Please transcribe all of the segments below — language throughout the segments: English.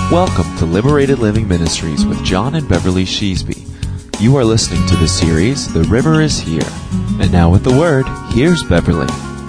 Welcome to Liberated Living Ministries with John and Beverly Sheesby. You are listening to the series, The River is Here. And now with the Word, here's Beverly.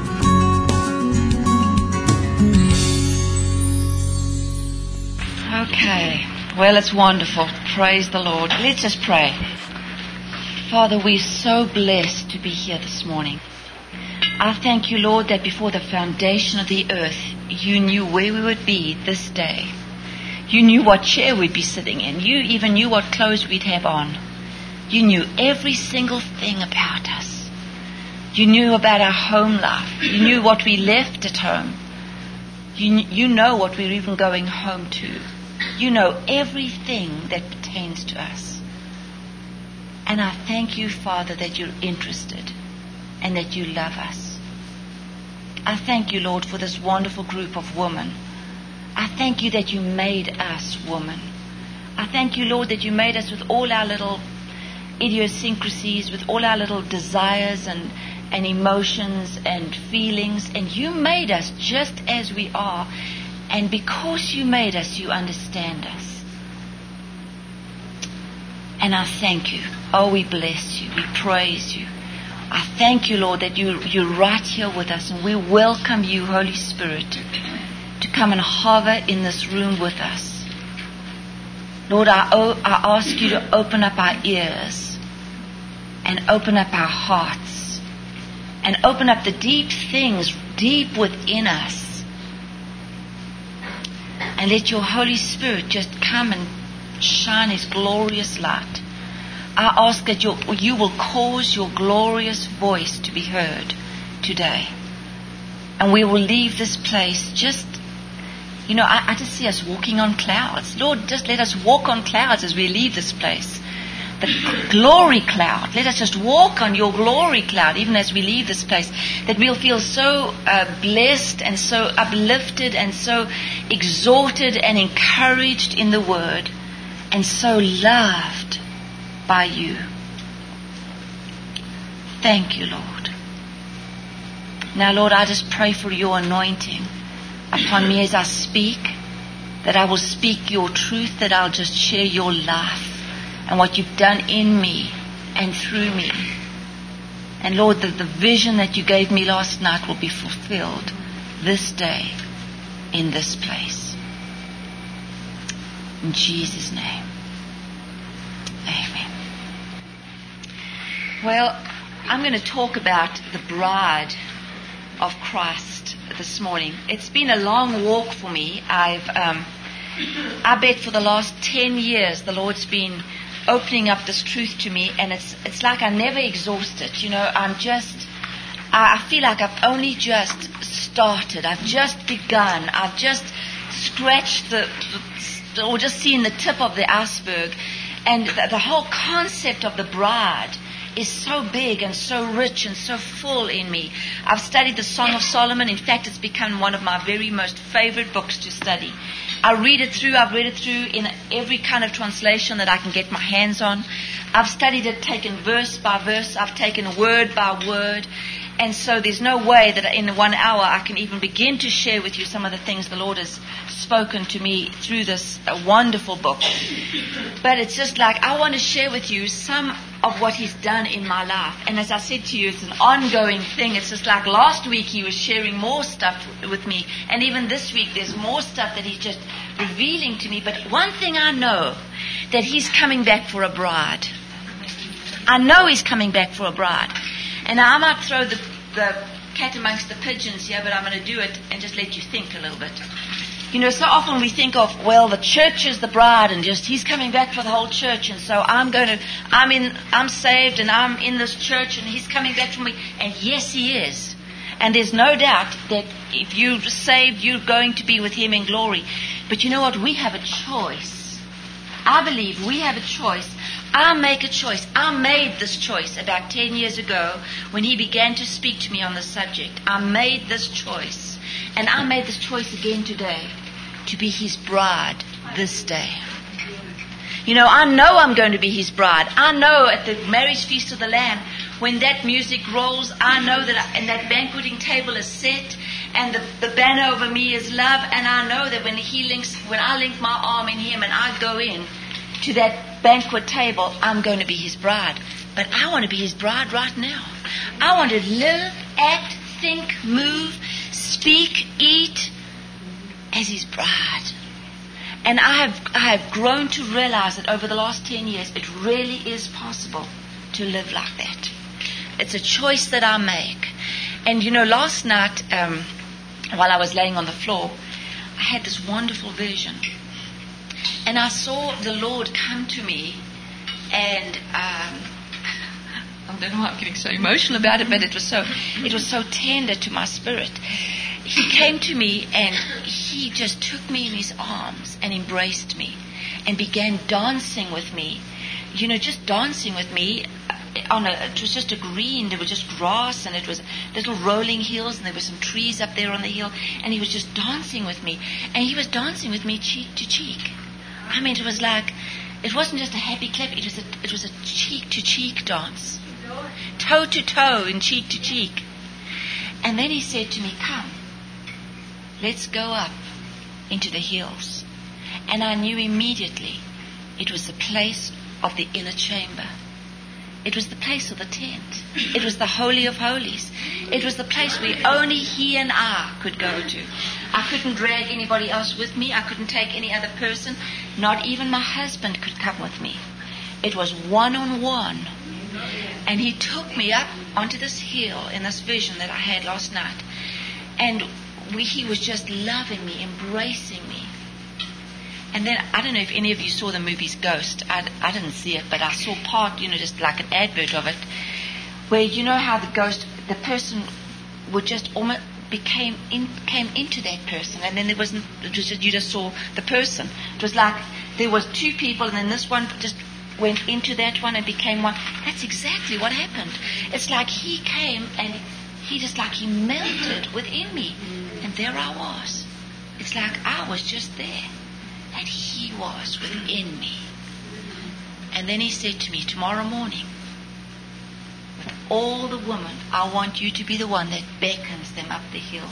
Okay, well, it's wonderful. Praise the Lord. Let's just pray. Father, we're so blessed to be here this morning. I thank you, Lord, that before the foundation of the earth, you knew where we would be this day. You knew what chair we'd be sitting in. You even knew what clothes we'd have on. You knew every single thing about us. You knew about our home life. You knew what we left at home. You know what we're even going home to. You know everything that pertains to us. And I thank you, Father, that you're interested and that you love us. I thank you, Lord, for this wonderful group of women. I thank you that you made us women. I thank you, Lord, that you made us with all our little idiosyncrasies, with all our little desires and emotions and feelings. And you made us just as we are. And because you made us, you understand us. And I thank you. Oh, we bless you. We praise you. I thank you, Lord, that you're right here with us. And we welcome you, Holy Spirit, to come and hover in this room with us. Lord, I ask you to open up our ears and open up our hearts and open up the deep things deep within us. And let your Holy Spirit just come and shine his glorious light. I ask that you will cause your glorious voice to be heard today. And we will leave this place just, I just see us walking on clouds. Lord, just let us walk on clouds as we leave this place. The glory cloud. Let us just walk on your glory cloud even as we leave this place. That we'll feel so blessed and so uplifted and so exhorted and encouraged in the Word and so loved by you. Thank you, Lord. Now, Lord, I just pray for your anointing upon me as I speak, that I will speak your truth, that I'll just share your life and what you've done in me and through me. And Lord, the vision that you gave me last night will be fulfilled this day in this place. In Jesus' name. Amen. Well, I'm going to talk about the bride of Christ this morning. It's been a long walk for me. I bet for the last 10 years the Lord's been opening up this truth to me, and it's like I never exhaust it. I feel like I've only just started. I've just begun. I've just scratched or just seen the tip of the iceberg. And the whole concept of the bride is so big and so rich and so full in me. I've studied the Song of Solomon. In fact, it's become one of my very most favorite books to study. I've read it through in every kind of translation that I can get my hands on. I've studied it, taken verse by verse. I've taken word by word. And so there's no way that in 1 hour I can even begin to share with you some of the things the Lord has spoken to me through this wonderful book. But it's just like I want to share with you some of what he's done in my life. And as I said to you, it's an ongoing thing. It's just like last week he was sharing more stuff with me. And even this week there's more stuff that he's just revealing to me. But one thing I know, that he's coming back for a bride. I know he's coming back for a bride. And I might throw the cat amongst the pigeons here, but I'm going to do it and just let you think a little bit. So often we think of, well, the church is the bride and just he's coming back for the whole church, and so I'm saved and I'm in this church and he's coming back for me. And yes, he is. And there's no doubt that if you're saved, you're going to be with him in glory. But you know what? We have a choice. I believe we have a choice. I make a choice. I made this choice about 10 years ago when he began to speak to me on the subject. I made this choice. And I made this choice again today to be his bride this day. I know I'm going to be his bride. I know at the marriage feast of the Lamb When that music rolls, I know that and that banqueting table is set, and the banner over me is love, and I know that when I link my arm in him and I go in to that banquet table, I'm going to be his bride. But I want to be his bride right now. I want to live, act, think, move, speak, eat as his bride. And I have grown to realize that over the last 10 years, it really is possible to live like that. It's a choice that I make. And last night, while I was laying on the floor, I had this wonderful vision. And I saw the Lord come to me, and I don't know why I'm getting so emotional about it, but it was so tender to my spirit. He came to me and he just took me in his arms and embraced me and began dancing with me. Just dancing with me. It was just a green, there was just grass, and it was little rolling hills, and there were some trees up there on the hill, and he was just dancing with me. And he was dancing with me cheek to cheek. I mean, it was like, it wasn't just a happy clap, it was a cheek to cheek dance. Toe to toe and cheek to cheek. And then he said to me, come, let's go up into the hills. And I knew immediately it was the place of the inner chamber. It was the place of the tent. It was the Holy of Holies. It was the place where only he and I could go to. I couldn't drag anybody else with me. I couldn't take any other person. Not even my husband could come with me. It was one-on-one. And he took me up onto this hill in this vision that I had last night. And he was just loving me, embracing me. And then, I don't know if any of you saw the movie's Ghost. I didn't see it, but I saw part, just like an advert of it, where how the person would just almost came into that person, and then you just saw the person. It was like there was two people, and then this one just went into that one and became one. That's exactly what happened. It's like he came and he melted within me, and there I was. It's like I was just there. And he was within me. And then he said to me, tomorrow morning, with all the women, I want you to be the one that beckons them up the hill.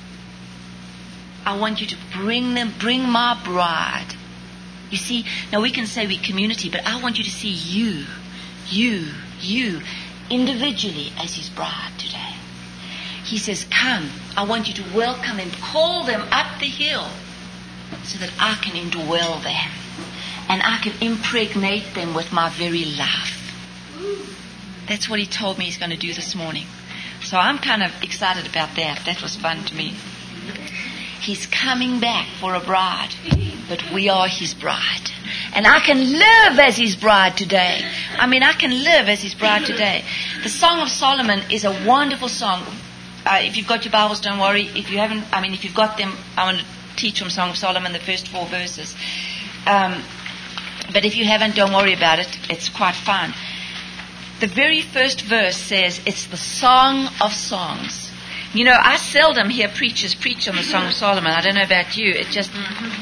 I want you to bring my bride. You see, now we can say we're community, but I want you to see you, individually as his bride today. He says, come, I want you to welcome them, call them up the hill, so that I can indwell them and I can impregnate them with my very life. That's what he told me he's going to do this morning. So I'm kind of excited about that. That was fun to me. He's coming back for a bride, but we are his bride. And I can live as his bride today. I can live as his bride today. The Song of Solomon is a wonderful song. If you've got your Bibles, don't worry. If you haven't, if you've got them, I want to teach from Song of Solomon, the first 4 verses. But if you haven't, don't worry about it. It's quite fun. The very first verse says, it's the Song of Songs. I seldom hear preachers preach on the Song of Solomon. I don't know about you. It just,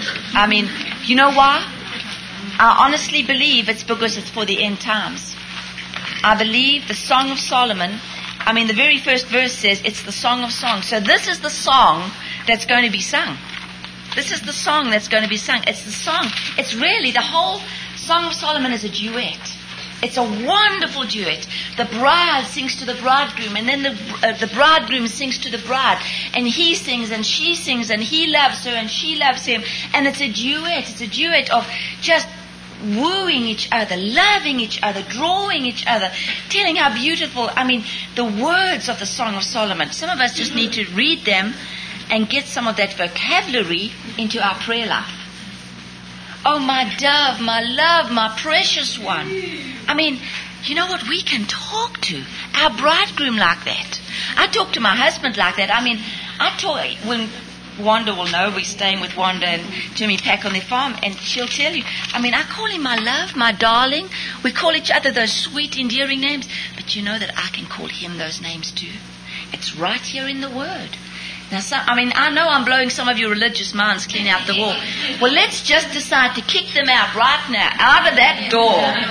you know why? I honestly believe it's because it's for the end times. I believe the Song of Solomon, the very first verse says, it's the Song of Songs. So this is the song that's going to be sung. This is the song that's going to be sung. It's the song. It's really, the whole Song of Solomon is a duet. It's a wonderful duet. The bride sings to the bridegroom, and then the bridegroom sings to the bride. And he sings, and she sings, and he loves her, and she loves him. And it's a duet. It's a duet of just wooing each other, loving each other, drawing each other, telling how beautiful, the words of the Song of Solomon. Some of us just need to read them and get some of that vocabulary into our prayer life. Oh, my dove, my love, my precious one. You know what? We can talk to our bridegroom like that. I talk to my husband like that. When Wanda will know, we're staying with Wanda and Jimmy Pack on their farm, and she'll tell you, I call him my love, my darling. We call each other those sweet, endearing names. But you know that I can call him those names too. It's right here in the Word. Now, I know I'm blowing some of your religious minds clean out the wall. Well, let's just decide to kick them out right now, out of that door.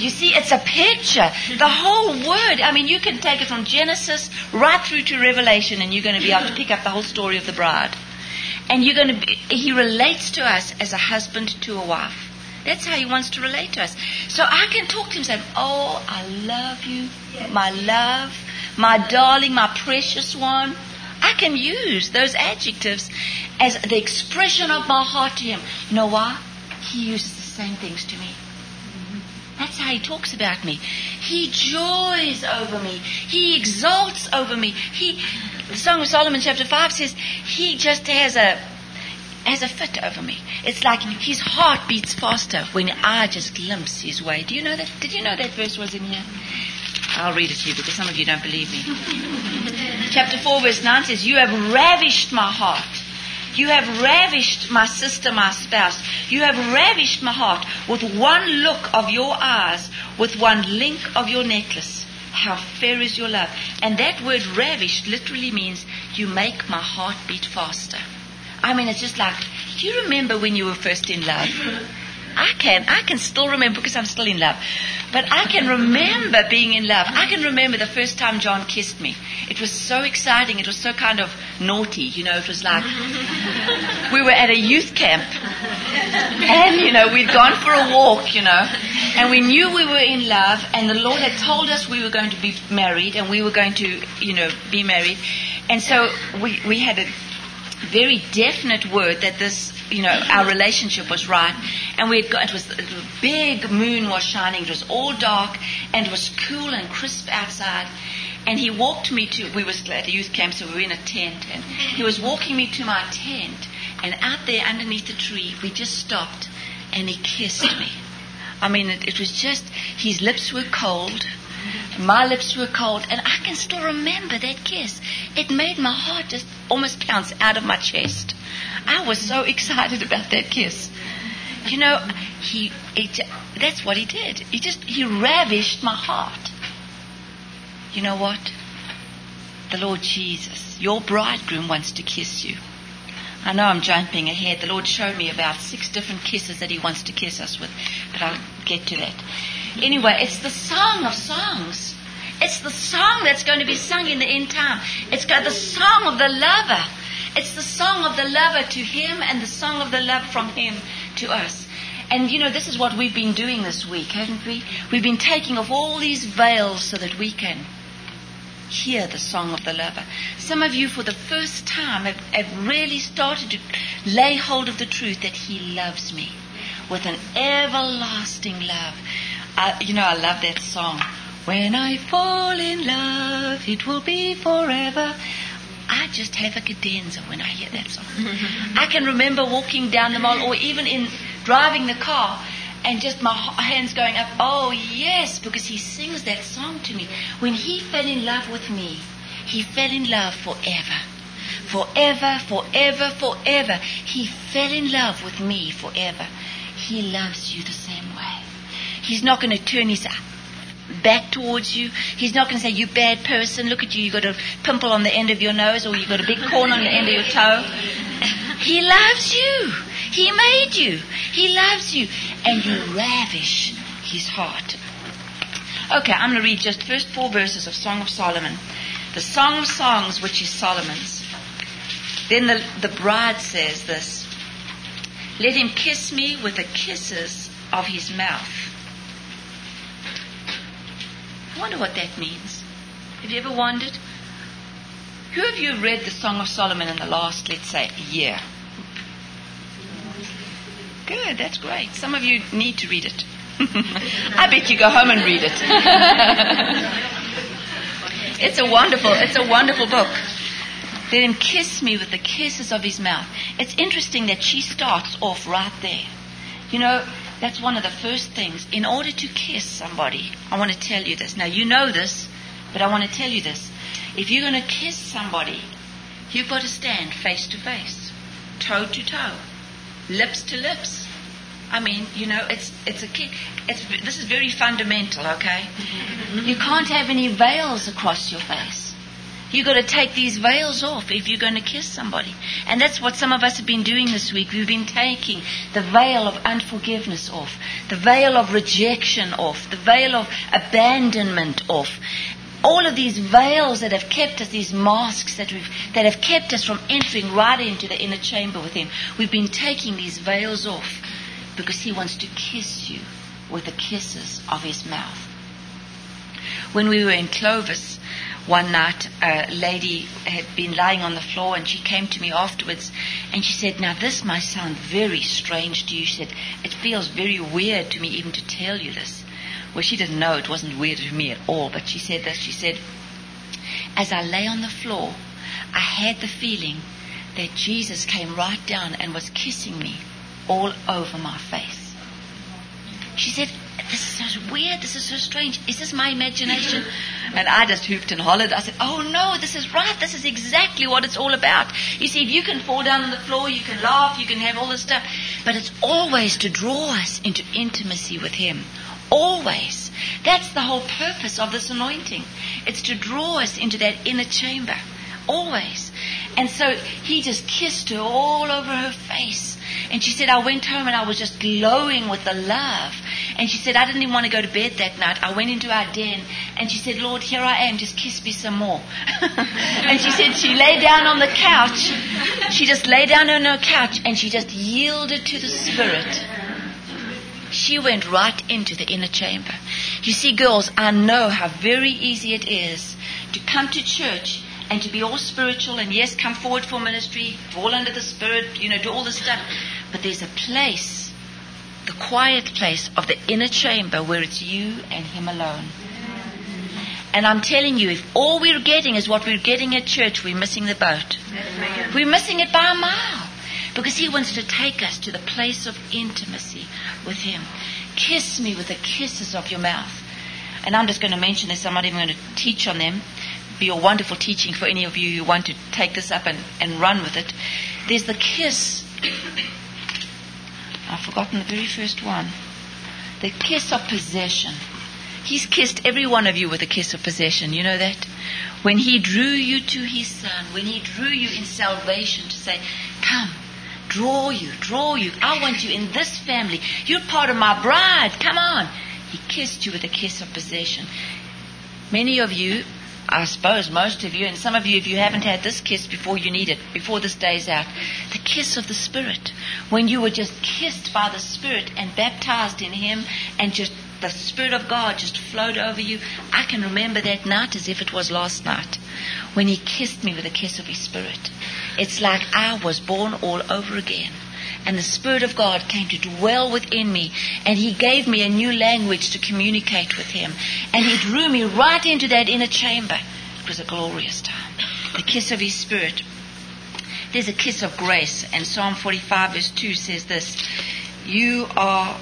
You see, it's a picture. The whole word. I mean, you can take it from Genesis right through to Revelation, and you're going to be able to pick up the whole story of the bride. And he relates to us as a husband to a wife. That's how he wants to relate to us. So I can talk to him saying, oh, I love you, my love, my darling, my precious one. I can use those adjectives as the expression of my heart to him. You know why? He uses the same things to me. That's how he talks about me. He joys over me. He exalts over me. The Song of Solomon chapter 5 says he just has a fit over me. It's like his heart beats faster when I just glimpse his way. Do you know that? Did you know that verse was in here? I'll read it to you because some of you don't believe me. Chapter 4 verse 9 says, you have ravished my heart. You have ravished my sister, my spouse. You have ravished my heart with one look of your eyes, with one link of your necklace. How fair is your love. And that word ravished literally means you make my heart beat faster. I mean, it's just like, do you remember when you were first in love? I can still remember because I'm still in love. But I can remember being in love. I can remember the first time John kissed me. It was so exciting. It was so kind of naughty. It was like we were at a youth camp. And, we'd gone for a walk, and we knew we were in love, and the Lord had told us we were going to be married, and we were going to, be married. And so we had a very definite word that this, our relationship was right. And it was the big moon was shining. It was all dark, and it was cool and crisp outside. And he walked me we was at a youth camp, so we were in a tent. And he was walking me to my tent. And out there underneath the tree, we just stopped, and he kissed me. I mean, it was just, his lips were cold. My lips were cold, and I can still remember that kiss. It made my heart just almost bounce out of my chest. I was so excited about that kiss. That's what he did. He ravished my heart. You know what? The Lord Jesus, your bridegroom, wants to kiss you. I know I'm jumping ahead. The Lord showed me about 6 different kisses that he wants to kiss us with, but I'll get to that. Anyway, it's the song of songs. It's the song that's going to be sung in the end time. It's got the song of the lover. It's the song of the lover to him and the song of the love from him to us. And this is what we've been doing this week, haven't we? We've been taking off all these veils so that we can hear the song of the lover. Some of you for the first time have really started to lay hold of the truth that he loves me with an everlasting love. I love that song. When I fall in love, it will be forever. I just have a cadenza when I hear that song. I can remember walking down the mall or even in driving the car and just my hands going up. Oh, yes, because he sings that song to me. When he fell in love with me, he fell in love forever. Forever, forever, forever. He fell in love with me forever. He loves you the same way. He's not going to turn his back towards you. He's not going to say, you bad person, look at you, you've got a pimple on the end of your nose or you've got a big corn on the end of your toe. He loves you. He made you. He loves you. And you ravish his heart. Okay, I'm going to read just first 4 verses of Song of Solomon. The Song of Songs, which is Solomon's. Then the bride says this, let him kiss me with the kisses of his mouth. I wonder what that means. Have you ever wondered? Who of you read the Song of Solomon in the last, let's say, year? Good, that's great. Some of you need to read it. I bet you go home and read it. It's a wonderful book. Let him kiss me with the kisses of his mouth. It's interesting that she starts off right there. That's one of the first things. In order to kiss somebody, I want to tell you this. Now, you know this, but I want to tell you this. If you're going to kiss somebody, you've got to stand face to face, toe to toe, lips to lips. I mean, it's a kiss. This is very fundamental, okay? You can't have any veils across your face. You've got to take these veils off if you're going to kiss somebody. And that's what some of us have been doing this week. We've been taking the veil of unforgiveness off, the veil of rejection off, the veil of abandonment off. All of these veils that have kept us, these masks that have kept us from entering right into the inner chamber with Him. We've been taking these veils off because He wants to kiss you with the kisses of His mouth. When we were in Clovis, one night, a lady had been lying on the floor, and she came to me afterwards, and she said, "Now this might sound very strange to you." She said, "It feels very weird to me even to tell you this." Well, she didn't know it wasn't weird to me at all, but she said this. She said, "As I lay on the floor, I had the feeling that Jesus came right down and was kissing me all over my face." She said, "This is so weird, this is so strange. Is this my imagination?" And I just hooped and hollered. I said, "Oh no, this is right. This is exactly what it's all about." You see, if you can fall down on the floor, you can laugh, you can have all this stuff, but it's always to draw us into intimacy with Him. Always. That's the whole purpose of this anointing. It's to draw us into that inner chamber. Always. And so He just kissed her all over her face. And she said, "I went home and I was just glowing with the love." And she said, "I didn't even want to go to bed that night. I went into our den and she said, 'Lord, here I am, just kiss me some more.'" And she said she lay down on the couch. She just lay down on her couch and she just yielded to the Spirit. She went right into the inner chamber. You see, girls, I know how very easy it is to come to church and to be all spiritual and yes, come forward for ministry, fall under the Spirit, do all this stuff. But there's a place, the quiet place of the inner chamber where it's you and Him alone. And I'm telling you, if all we're getting is what we're getting at church, we're missing the boat. We're missing it by a mile. Because He wants to take us to the place of intimacy with Him. Kiss me with the kisses of your mouth. And I'm just going to mention this. I'm not even going to teach on them. Be a wonderful teaching for any of you who want to take this up and run with it. There's the kiss. I've forgotten the very first one. The kiss of possession. He's kissed every one of you with a kiss of possession. You know that? When He drew you to His Son, when He drew you in salvation to say, "Come, draw you. I want you in this family. You're part of my bride. Come on." He kissed you with a kiss of possession. Many of you, I suppose most of you, and some of you, if you haven't had this kiss before, you need it, before this day's out. The kiss of the Spirit. When you were just kissed by the Spirit and baptized in Him, and just the Spirit of God just flowed over you. I can remember that night as if it was last night, when He kissed me with a kiss of His Spirit. It's like I was born all over again. And the Spirit of God came to dwell within me, and He gave me a new language to communicate with Him. And He drew me right into that inner chamber. It was a glorious time. The kiss of His Spirit. There's a kiss of grace, and Psalm 45 verse 2 says this: You are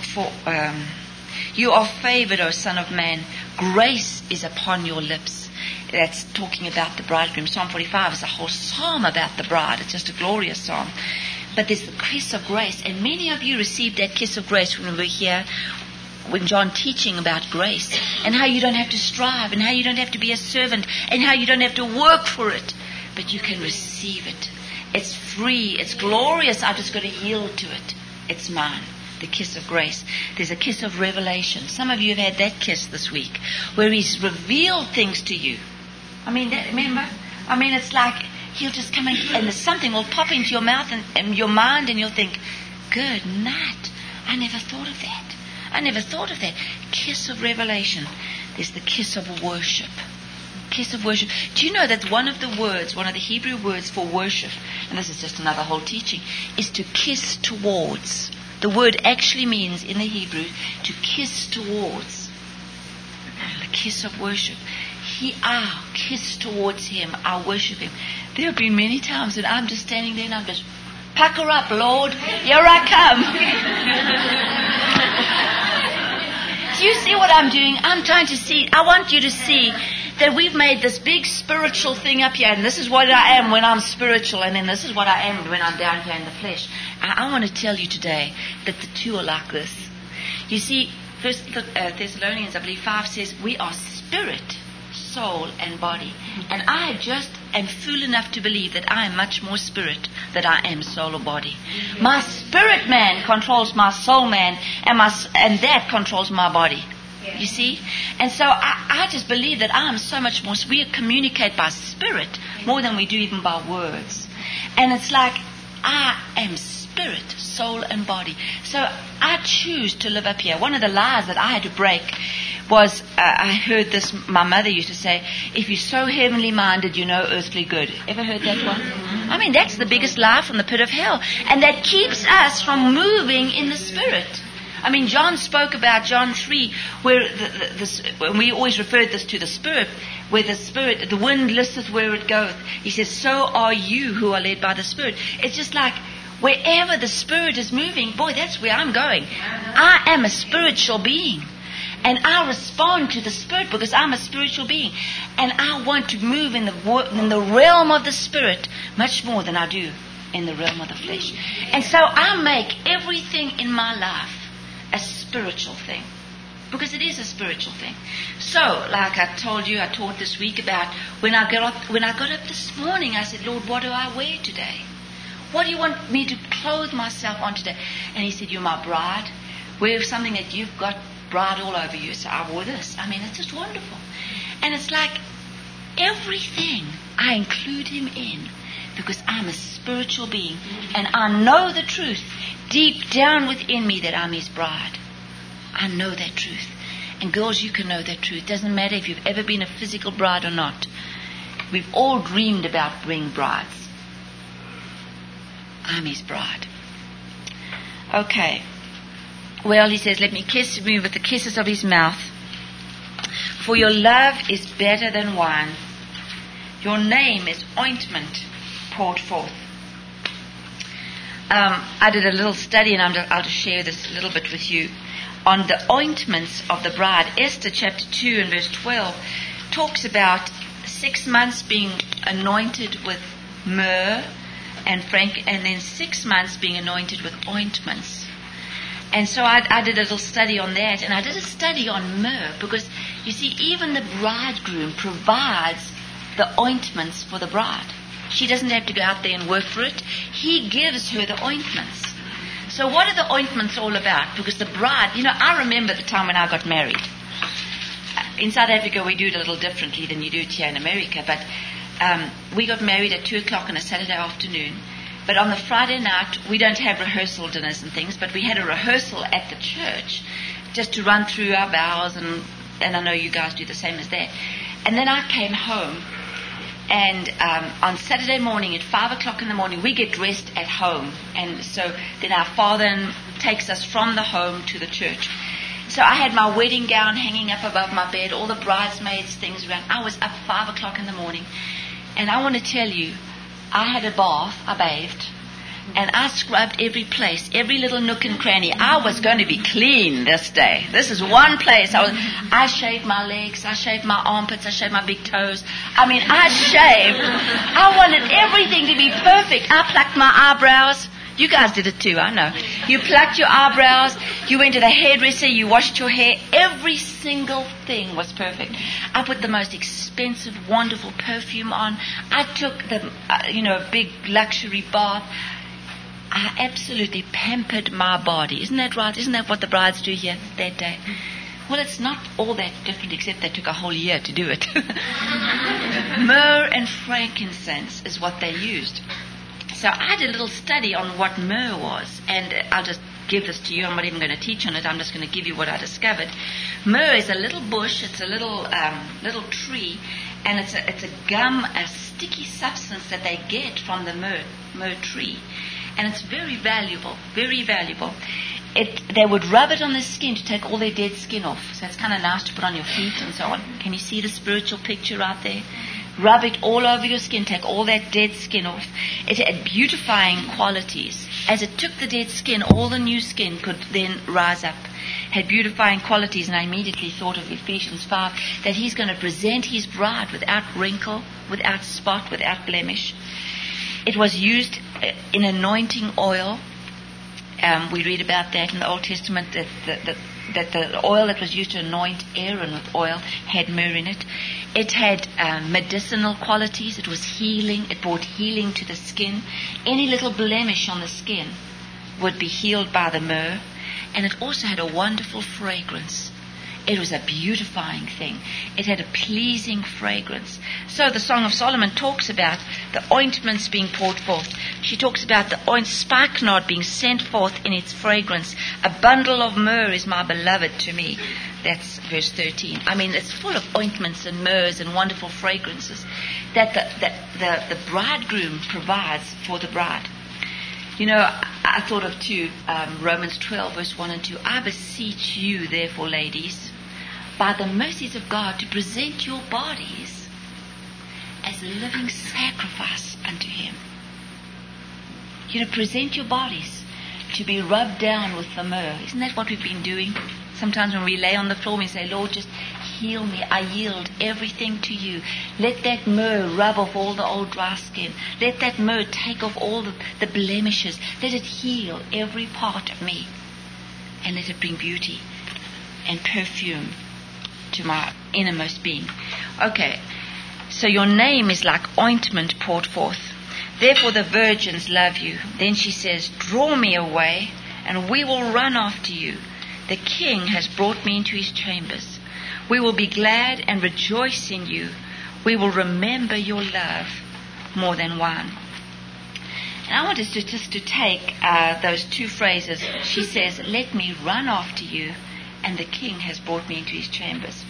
favored, O Son of Man. Grace is upon your lips. That's talking about the bridegroom. Psalm 45 is a whole psalm about the bride. It's just a glorious psalm. But there's the kiss of grace. And many of you received that kiss of grace when we were here, when John teaching about grace, and how you don't have to strive, and how you don't have to be a servant, and how you don't have to work for it, but you can receive it. It's free. It's glorious. I've just got to yield to it. It's mine. The kiss of grace. There's a kiss of revelation. Some of you have had that kiss this week, where He's revealed things to you. Remember? It's like He'll just come in, and something will pop into your mouth and your mind, and you'll think, "Good night. I never thought of that. I never thought of that." Kiss of revelation. There's the kiss of worship. Kiss of worship. Do you know that one of the Hebrew words for worship, and this is just another whole teaching, is to kiss towards. The word actually means in the Hebrew to kiss towards. The kiss of worship. I kiss towards Him. I worship Him. There have been many times that I'm just standing there and I'm just, "Pucker up, Lord. Here I come." Do you see what I'm doing? I'm trying to see. I want you to see that we've made this big spiritual thing up here, and this is what I am when I'm spiritual, and then this is what I am when I'm down here in the flesh. I want to tell you today that the two are like this. You see, 1 Thessalonians, I believe, 5 says, we are spirit, soul, and body. And I just am fool enough to believe that I am much more spirit than I am soul or body. My spirit man controls my soul man, and that controls my body. You see? And so I just believe that I am so much more. We communicate by spirit more than we do even by words. And it's like I am spirit, soul, and body. So I choose to live up here. One of the lies that I had to break was, I heard this, my mother used to say, if you're so heavenly minded, you know earthly good. Ever heard that one? I mean, that's the biggest lie from the pit of hell. And that keeps us from moving in the spirit. I mean, John spoke about John 3, where we always referred this to the Spirit, where the Spirit, the wind listeth where it goeth. He says, so are you who are led by the Spirit. It's just like, wherever the Spirit is moving, boy, that's where I'm going. I am a spiritual being. And I respond to the Spirit because I'm a spiritual being. And I want to move in the realm of the Spirit much more than I do in the realm of the flesh. And so I make everything in my life a spiritual thing, because it is a spiritual thing. So, like I told you, I taught this week about when I got up this morning, I said, Lord, what do I wear today? What do you want me to clothe myself on today? And He said, you're my bride. Wear something that you've got bride all over you. So I wore this. I mean, it's just wonderful. And it's like everything I include Him in, because I'm a spiritual being, and I know the truth deep down within me that I'm His bride. I know that truth. And girls, you can know that truth. It doesn't matter if you've ever been a physical bride or not. We've all dreamed about being brides. I'm His bride. Okay. Well, He says, let me kiss you with the kisses of His mouth. For your love is better than wine. Your name is ointment poured forth. I did a little study, and I'll just share this a little bit with you, on the ointments of the bride. Esther chapter 2 and verse 12 talks about 6 months being anointed with myrrh and then 6 months being anointed with ointments. And so I did a little study on that, and I did a study on myrrh, because you see, even the bridegroom provides the ointments for the bride. She doesn't have to go out there and work for it. He gives her the ointments. So what are the ointments all about? Because the bride, I remember the time when I got married. In South Africa, we do it a little differently than you do it here in America. But we got married at 2 o'clock on a Saturday afternoon. But on the Friday night, we don't have rehearsal dinners and things, but we had a rehearsal at the church just to run through our vows, and I know you guys do the same as that. And then I came home. And on Saturday morning at 5 o'clock in the morning, we get dressed at home. And so then our father takes us from the home to the church. So I had my wedding gown hanging up above my bed, all the bridesmaids' things around. I was up 5 o'clock in the morning. And I want to tell you, I had a bath, I bathed, and I scrubbed every place, every little nook and cranny. I was going to be clean this day. This is one place. I shaved my legs, I shaved my armpits, I shaved my big toes. I mean, I shaved. I wanted everything to be perfect. I plucked my eyebrows. You guys did it too, I know. You plucked your eyebrows, you went to the hairdresser, you washed your hair. Every single thing was perfect. I put the most expensive, wonderful perfume on. I took a big luxury bath. I absolutely pampered my body. Isn't that right? Isn't that what the brides do here that day? Well, it's not all that different, except they took a whole year to do it. Myrrh and frankincense is what they used. So I did a little study on what myrrh was, and I'll just give this to you. I'm not even going to teach on it. I'm just going to give you what I discovered. Myrrh is a little bush. It's a little tree, and it's a gum, a sticky substance that they get from the myrrh tree. And it's very valuable, very valuable. They would rub it on the skin to take all their dead skin off. So it's kind of nice to put on your feet and so on. Can you see the spiritual picture right there? Rub it all over your skin, take all that dead skin off. It had beautifying qualities. As it took the dead skin, all the new skin could then rise up. Had beautifying qualities, and I immediately thought of Ephesians 5, that He's going to present His bride without wrinkle, without spot, without blemish. It was used in anointing oil. We read about that in the Old Testament, that that the oil that was used to anoint Aaron with oil had myrrh in it. It had medicinal qualities. It was healing. It brought healing to the skin. Any little blemish on the skin would be healed by the myrrh. And it also had a wonderful fragrance. It was a beautifying thing. It had a pleasing fragrance. So the Song of Solomon talks about the ointments being poured forth. She talks about the spikenard being sent forth in its fragrance. A bundle of myrrh is my beloved to me. That's verse 13. I mean, it's full of ointments and myrrhs and wonderful fragrances that the bridegroom provides for the bride. You know, I thought of Romans 12, verse 1 and 2. I beseech you, therefore, ladies, by the mercies of God, to present your bodies as a living sacrifice unto Him. You know, present your bodies to be rubbed down with the myrrh. Isn't that what we've been doing? Sometimes when we lay on the floor, we say, Lord, just heal me. I yield everything to you. Let that myrrh rub off all the old dry skin. Let that myrrh take off all the blemishes. Let it heal every part of me. And let it bring beauty and perfume to my innermost being. Okay, so your name is like ointment poured forth. Therefore the virgins love you. Then she says, draw me away, and we will run after you. The king has brought me into his chambers. We will be glad and rejoice in you. We will remember your love more than wine. And I want us to take those two phrases. She says, let me run after you, and the king has brought me into his chambers.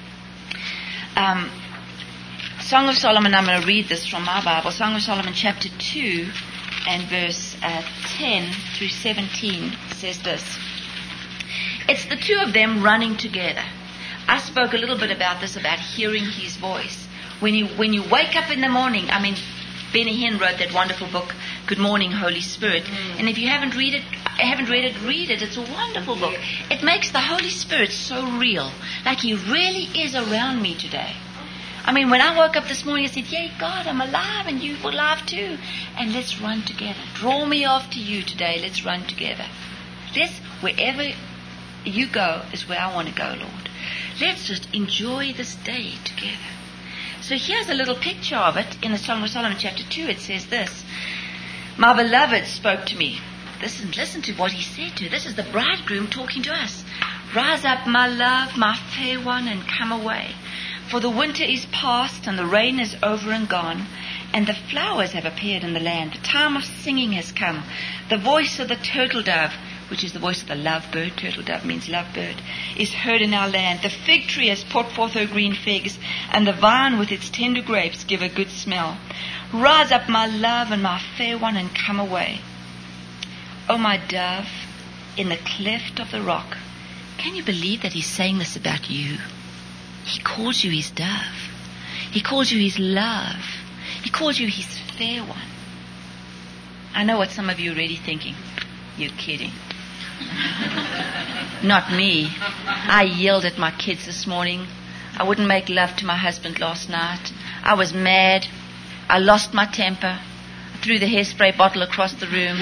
Song of Solomon, I'm going to read this from my Bible. Song of Solomon chapter 2 and verse 10 through 17 says this. It's the two of them running together. I spoke a little bit about this, about hearing his voice. When you wake up in the morning, I mean, Benny Hinn wrote that wonderful book, Good Morning, Holy Spirit. And if you haven't read it, read it. It's a wonderful book. It makes the Holy Spirit so real, like He really is around me today. I mean, when I woke up this morning, I said, yay, God, I'm alive, and you're alive too. And let's run together. Draw me after you today. Let's run together. Wherever you go is where I want to go, Lord. Let's just enjoy this day together. So here's a little picture of it in the Song of Solomon chapter 2. It says this. My beloved spoke to me. Listen to what he said to her. This is the bridegroom talking to us. Rise up, my love, my fair one, and come away. For the winter is past, and the rain is over and gone, and the flowers have appeared in the land. The time of singing has come. The voice of the turtle dove, which is the voice of the lovebird, turtle dove means lovebird, is heard in our land. The fig tree has put forth her green figs, and the vine with its tender grapes give a good smell. Rise up, my love, and my fair one, and come away. O my dove, in the cleft of the rock. Can you believe that he's saying this about you? He calls you his dove. He calls you his love. He calls you his fair one. I know what some of you are already thinking. You're kidding. Not me. I yelled at my kids this morning. I wouldn't make love to my husband last night. I was mad. I lost my temper. I threw the hairspray bottle across the room.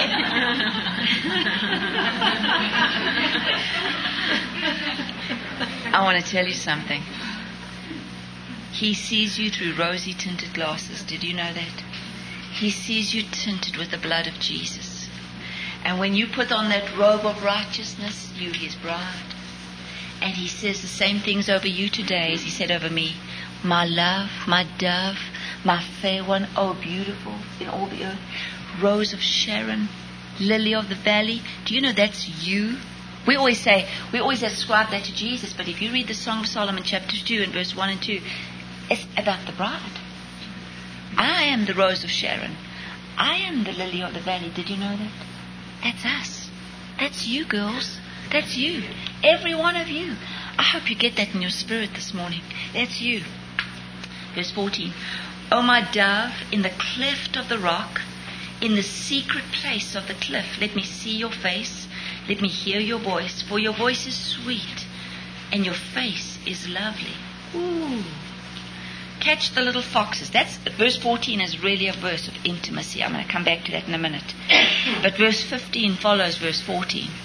I want to tell you something. He sees you through rosy tinted glasses. Did you know that? He sees you tinted with the blood of Jesus. And when you put on that robe of righteousness, you his bride. And he says the same things over you today as he said over me. My love, my dove, my fair one, oh beautiful in all the earth. Rose of Sharon, lily of the valley. Do you know that's you? We always ascribe that to Jesus, but if you read the Song of Solomon chapter 2 and verse 1 and 2, it's about the bride. I am the rose of Sharon. I am the lily of the valley. Did you know that? That's us. That's you, girls. That's you. Every one of you. I hope you get that in your spirit this morning. That's you. Verse 14. O my dove, in the cleft of the rock, in the secret place of the cliff, let me see your face. Let me hear your voice, for your voice is sweet, and your face is lovely. Ooh. Catch the little foxes. That's verse 14 is really a verse of intimacy. I'm going to come back to that in a minute. But verse 15 follows verse 14.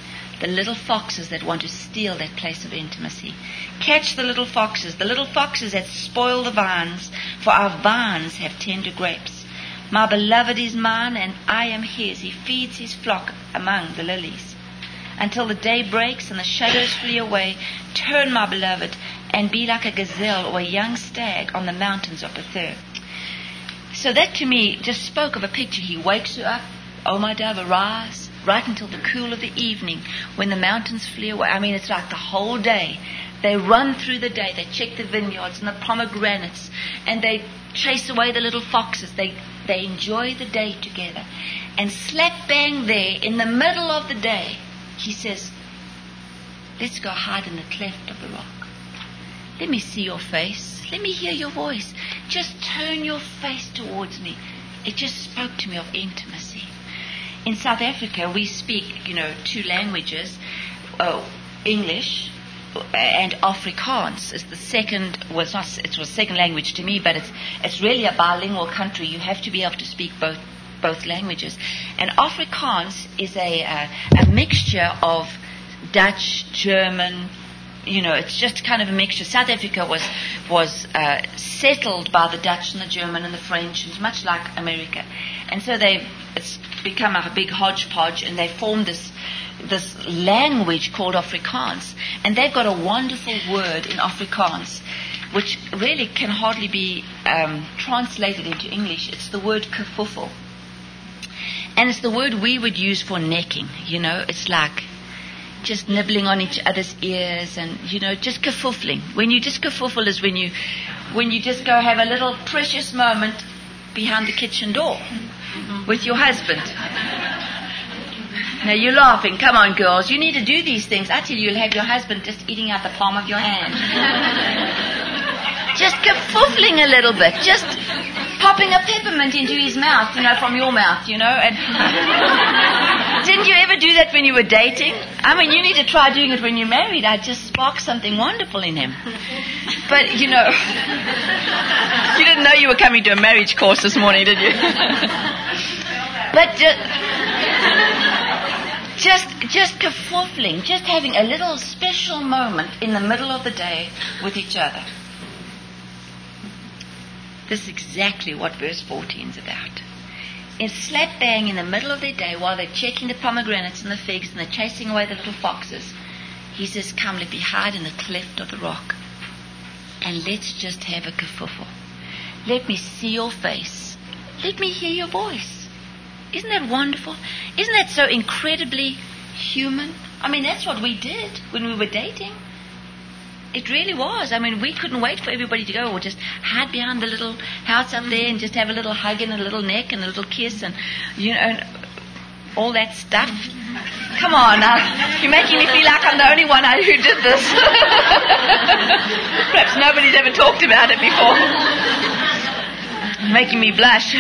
the little foxes that want to steal that place of intimacy. Catch the little foxes that spoil the vines, for our vines have tender grapes. My beloved is mine, and I am his. He feeds his flock among the lilies. Until the day breaks and the shadows flee away, turn, my beloved, and be like a gazelle or a young stag on the mountains of Bether. So that to me just spoke of a picture. He wakes her up, oh my dove, arise, right until the cool of the evening when the mountains flee away. I mean, it's like the whole day. They run through the day. They check the vineyards and the pomegranates, and they chase away the little foxes. They enjoy the day together. And slap bang there in the middle of the day, he says, let's go hide in the cleft of the rock. Let me see your face. Let me hear your voice. Just turn your face towards me. It just spoke to me of intimacy. In South Africa, we speak, two languages, English and Afrikaans is the second. Well, it was second language to me, but it's really a bilingual country. You have to be able to speak both languages. And Afrikaans is a mixture of Dutch, German. It's just kind of a mixture. South Africa was settled by the Dutch and the German and the French. It's much like America, and so it's become a big hodgepodge, and they formed this language called Afrikaans, and they've got a wonderful word in Afrikaans, which really can hardly be translated into English. It's the word kefuffel, and it's the word we would use for necking. It's like just nibbling on each other's ears and, just kefuffling. When you just kefuffle is when you just go have a little precious moment behind the kitchen door with your husband. Now you're laughing. Come on, girls. You need to do these things. I tell you, you'll have your husband just eating out the palm of your hand. Just kefuffling a little bit. Just popping a peppermint into his mouth, from your mouth, And didn't you ever do that when you were dating? I mean, you need to try doing it when you're married. I just sparked something wonderful in him. But, you didn't know you were coming to a marriage course this morning, did you? But just kefuffling, just having a little special moment in the middle of the day with each other. This is exactly what verse 14 is about. It's slap bang in the middle of their day while they're checking the pomegranates and the figs and they're chasing away the little foxes. He says, come, let me hide in the cleft of the rock and let's just have a kefuffle. Let me see your face. Let me hear your voice. Isn't that wonderful? Isn't that so incredibly human? I mean, that's what we did when we were dating. It really was. I mean, we couldn't wait for everybody to go or just hide behind the little house up there and just have a little hug and a little neck and a little kiss and, and all that stuff. Come on now. You're making me feel like I'm the only one who did this. Perhaps nobody's ever talked about it before. Making me blush.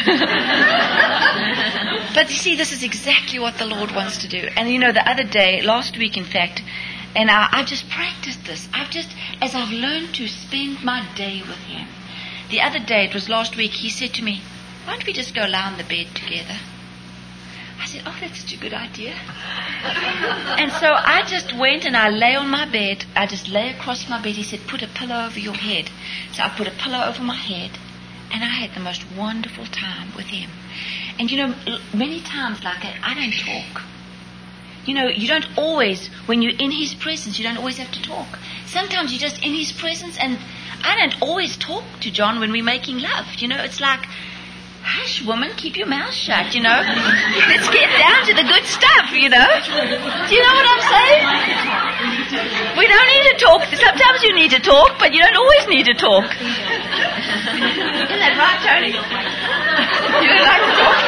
But you see, this is exactly what the Lord wants to do. And the other day, last week in fact, and I just practiced this. As I've learned to spend my day with Him. The other day, it was last week, He said to me, why don't we just go lie on the bed together? I said, oh, that's such a good idea. And so I just went and I lay on my bed. I just lay across my bed. He said, put a pillow over your head. So I put a pillow over my head. And I had the most wonderful time with Him. And many times like that, I don't talk. You don't always, when you're in His presence, you don't always have to talk. Sometimes you're just in His presence, and I don't always talk to John when we're making love. It's like, hush, woman, keep your mouth shut, Let's get down to the good stuff, Do you know what I'm saying? We don't need to talk. Sometimes you need to talk, but you don't always need to talk. Isn't that right, Tony? You don't like to talk?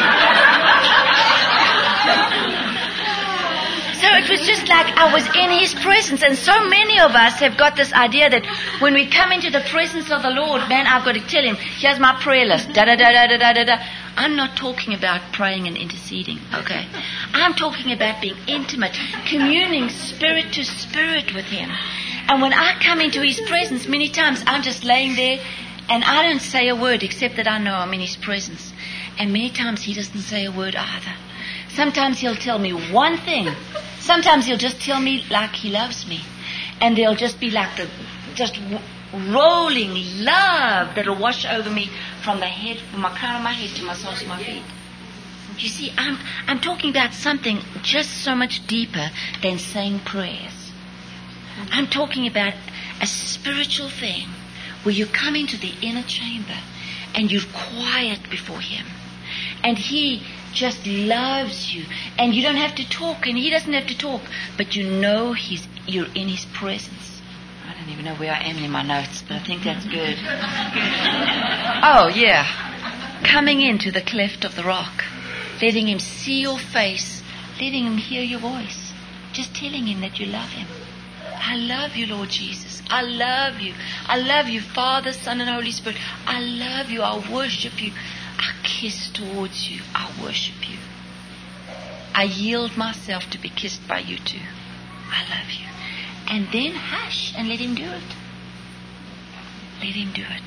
So it was just like I was in His presence, and so many of us have got this idea that when we come into the presence of the Lord, man, I've got to tell Him, here's my prayer list, da-da-da-da-da-da-da. I'm not talking about praying and interceding, okay? I'm talking about being intimate, communing spirit to spirit with Him. And when I come into His presence, many times I'm just laying there, and I don't say a word except that I know I'm in His presence. And many times He doesn't say a word either. Sometimes He'll tell me one thing. Sometimes he'll just tell me like he loves me. And there'll just be like the rolling love that'll wash over me from the head, from my crown of my head to my soles of my feet. You see, I'm talking about something just so much deeper than saying prayers. I'm talking about a spiritual thing where you come into the inner chamber and you're quiet before him. And he just loves you. And you don't have to talk, and he doesn't have to talk. But you know you're in his presence. I don't even know where I am in my notes, but I think that's good. Oh, yeah. Coming into the cleft of the rock. Letting him see your face. Letting him hear your voice. Just telling him that you love him. I love you, Lord Jesus. I love you. I love you, Father, Son, and Holy Spirit. I love you. I worship you. I kiss towards you. I worship you. I yield myself to be kissed by you too. I love you. And then hush and let him do it. Let him do it.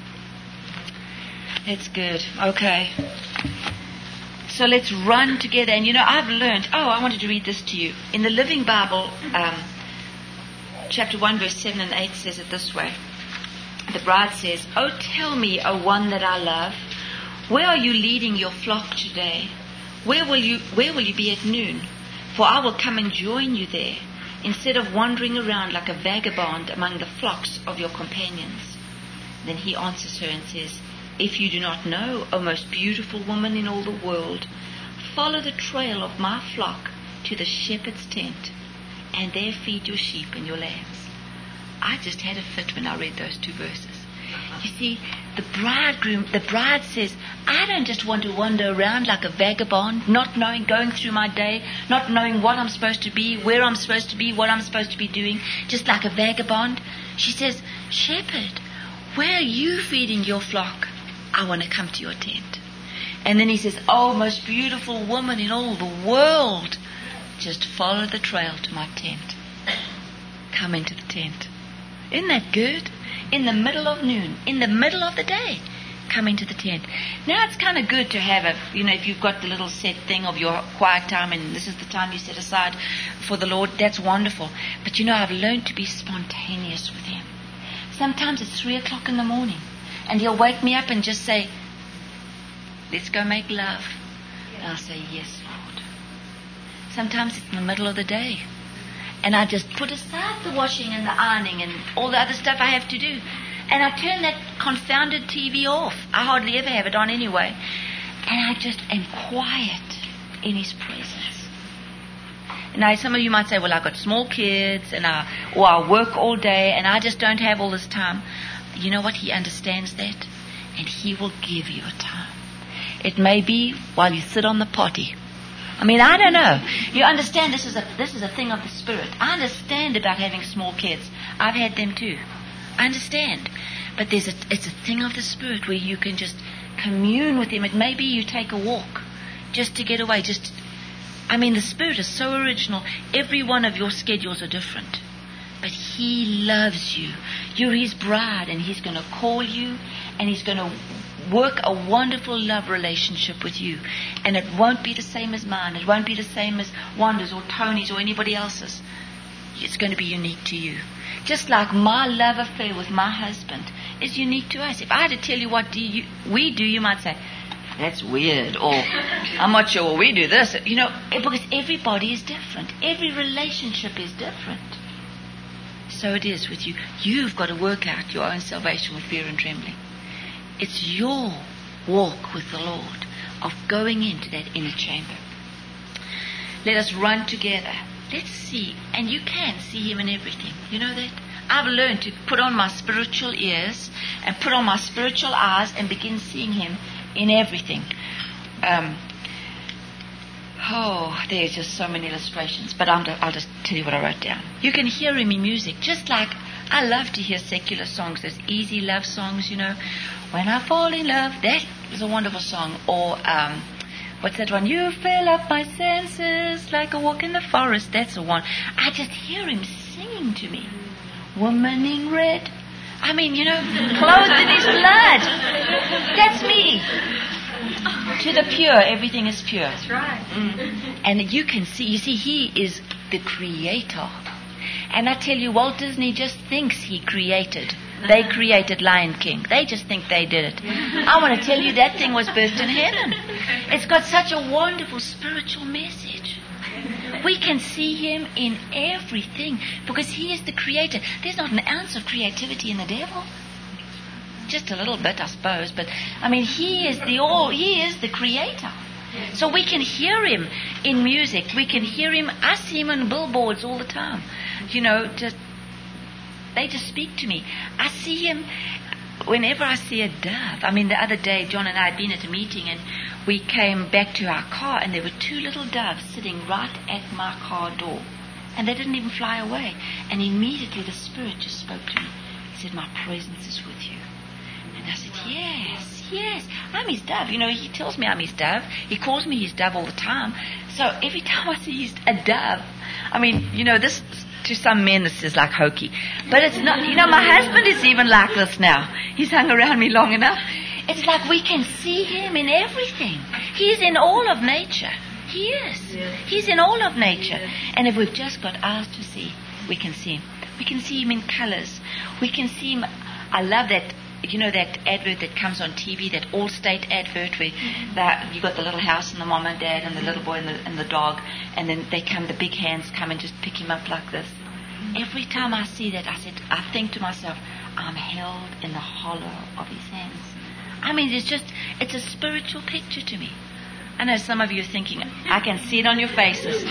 That's good. Okay. So let's run together. And I've learned, I wanted to read this to you. In the Living Bible, chapter 1, verse 7 and 8 says it this way. The bride says, "Oh, tell me, O one that I love, where are you leading your flock today? Where will you be at noon? For I will come and join you there, instead of wandering around like a vagabond among the flocks of your companions." Then he answers her and says, "If you do not know, O most beautiful woman in all the world, follow the trail of my flock to the shepherd's tent, and there feed your sheep and your lambs." I just had a fit when I read those two verses. You see, the bride says, I don't just want to wander around like a vagabond, not knowing, going through my day, not knowing what I'm supposed to be, where I'm supposed to be, what I'm supposed to be doing, just like a vagabond. She says, "Shepherd, where are you feeding your flock? I want to come to your tent." And then he says, "Oh, most beautiful woman in all the world, just follow the trail to my tent. Come into the tent." Isn't that good? In the middle of noon, in the middle of the day, come into the tent. Now it's kind of good to have if you've got the little set thing of your quiet time and this is the time you set aside for the Lord, that's wonderful. But I've learned to be spontaneous with him. Sometimes it's 3 o'clock in the morning and he'll wake me up and just say, "Let's go make love." And I'll say, "Yes, Lord." Sometimes it's in the middle of the day. And I just put aside the washing and the ironing and all the other stuff I have to do. And I turn that confounded TV off. I hardly ever have it on anyway. And I just am quiet in his presence. Now, some of you might say, "Well, I've got small kids or I work all day and I just don't have all this time." You know what? He understands that. And he will give you a time. It may be while you sit on the potty. I don't know. You understand this is a thing of the Spirit. I understand about having small kids. I've had them too. I understand. But it's a thing of the Spirit where you can just commune with him. It may be you take a walk just to get away. The Spirit is so original. Every one of your schedules are different. But he loves you. You're his bride and he's going to call you and he's going to work a wonderful love relationship with you. And it won't be the same as mine. It won't be the same as Wanda's or Tony's or anybody else's. It's going to be unique to you. Just like my love affair with my husband is unique to us. If I had to tell you what we do, you might say, "That's weird," or "I'm not sure we do this." Because everybody is different. Every relationship is different. So it is with you. You've got to work out your own salvation with fear and trembling. It's your walk with the Lord of going into that inner chamber. Let us run together. Let's see. And you can see him in everything. You know that? I've learned to put on my spiritual ears and put on my spiritual eyes and begin seeing him in everything. There's just so many illustrations. But I'll just tell you what I wrote down. You can hear him in music. Just like I love to hear secular songs. There's easy love songs, "When I Fall in Love." That is a wonderful song. Or, what's that one? "You fill up my senses like a walk in the forest." That's the one. I just hear him singing to me. "Woman in red." Clothed in his blood. That's me. To the pure, everything is pure. That's right. And you can see, he is the creator. And I tell you, Walt Disney just thinks he created. They created Lion King. They just think they did it. I want to tell you that thing was birthed in heaven. It's got such a wonderful spiritual message. We can see him in everything because he is the creator. There's not an ounce of creativity in the devil. Just a little bit, I suppose. But, I mean, he is the creator. So we can hear him in music. We can hear him. I see him on billboards all the time. You know, they just speak to me. I see him whenever I see a dove. I mean, the other day, John and I had been at a meeting, and we came back to our car, and there were 2 little doves sitting right at my car door. And they didn't even fly away. And immediately the Spirit just spoke to me. He said, "My presence is with you." And I said, yes, I'm his dove. You know, he tells me I'm his dove. He calls me his dove all the time. So every time I see a dove, I mean, you know, this, to some men, this is like hokey. But it's not, you know, my husband is even like this now. He's hung around me long enough. It's like we can see him in everything. He's in all of nature. He is. He's in all of nature. And if we've just got eyes to see, we can see him. We can see him in colors. We can see him. I love that. You know that advert that comes on TV, that Allstate advert where you got the little house and the mom and dad and the little boy and the dog, and then the big hands come and just pick him up like this. Every time I see that, I think to myself, I'm held in the hollow of his hands. I mean, it's a spiritual picture to me. I know some of you are thinking, I can see it on your faces.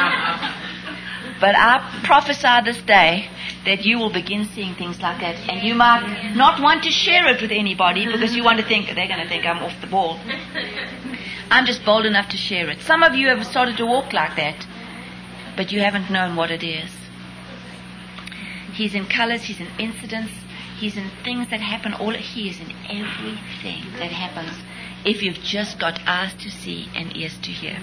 But I prophesy this day that you will begin seeing things like that, and you might not want to share it with anybody because you want to think they're going to think I'm off the ball. I'm just bold enough to share it. Some of you have started to walk like that, but you haven't known what it is. He's in colors, he's in incidents, he's in things that happen. He is in everything that happens if you've just got eyes to see and ears to hear.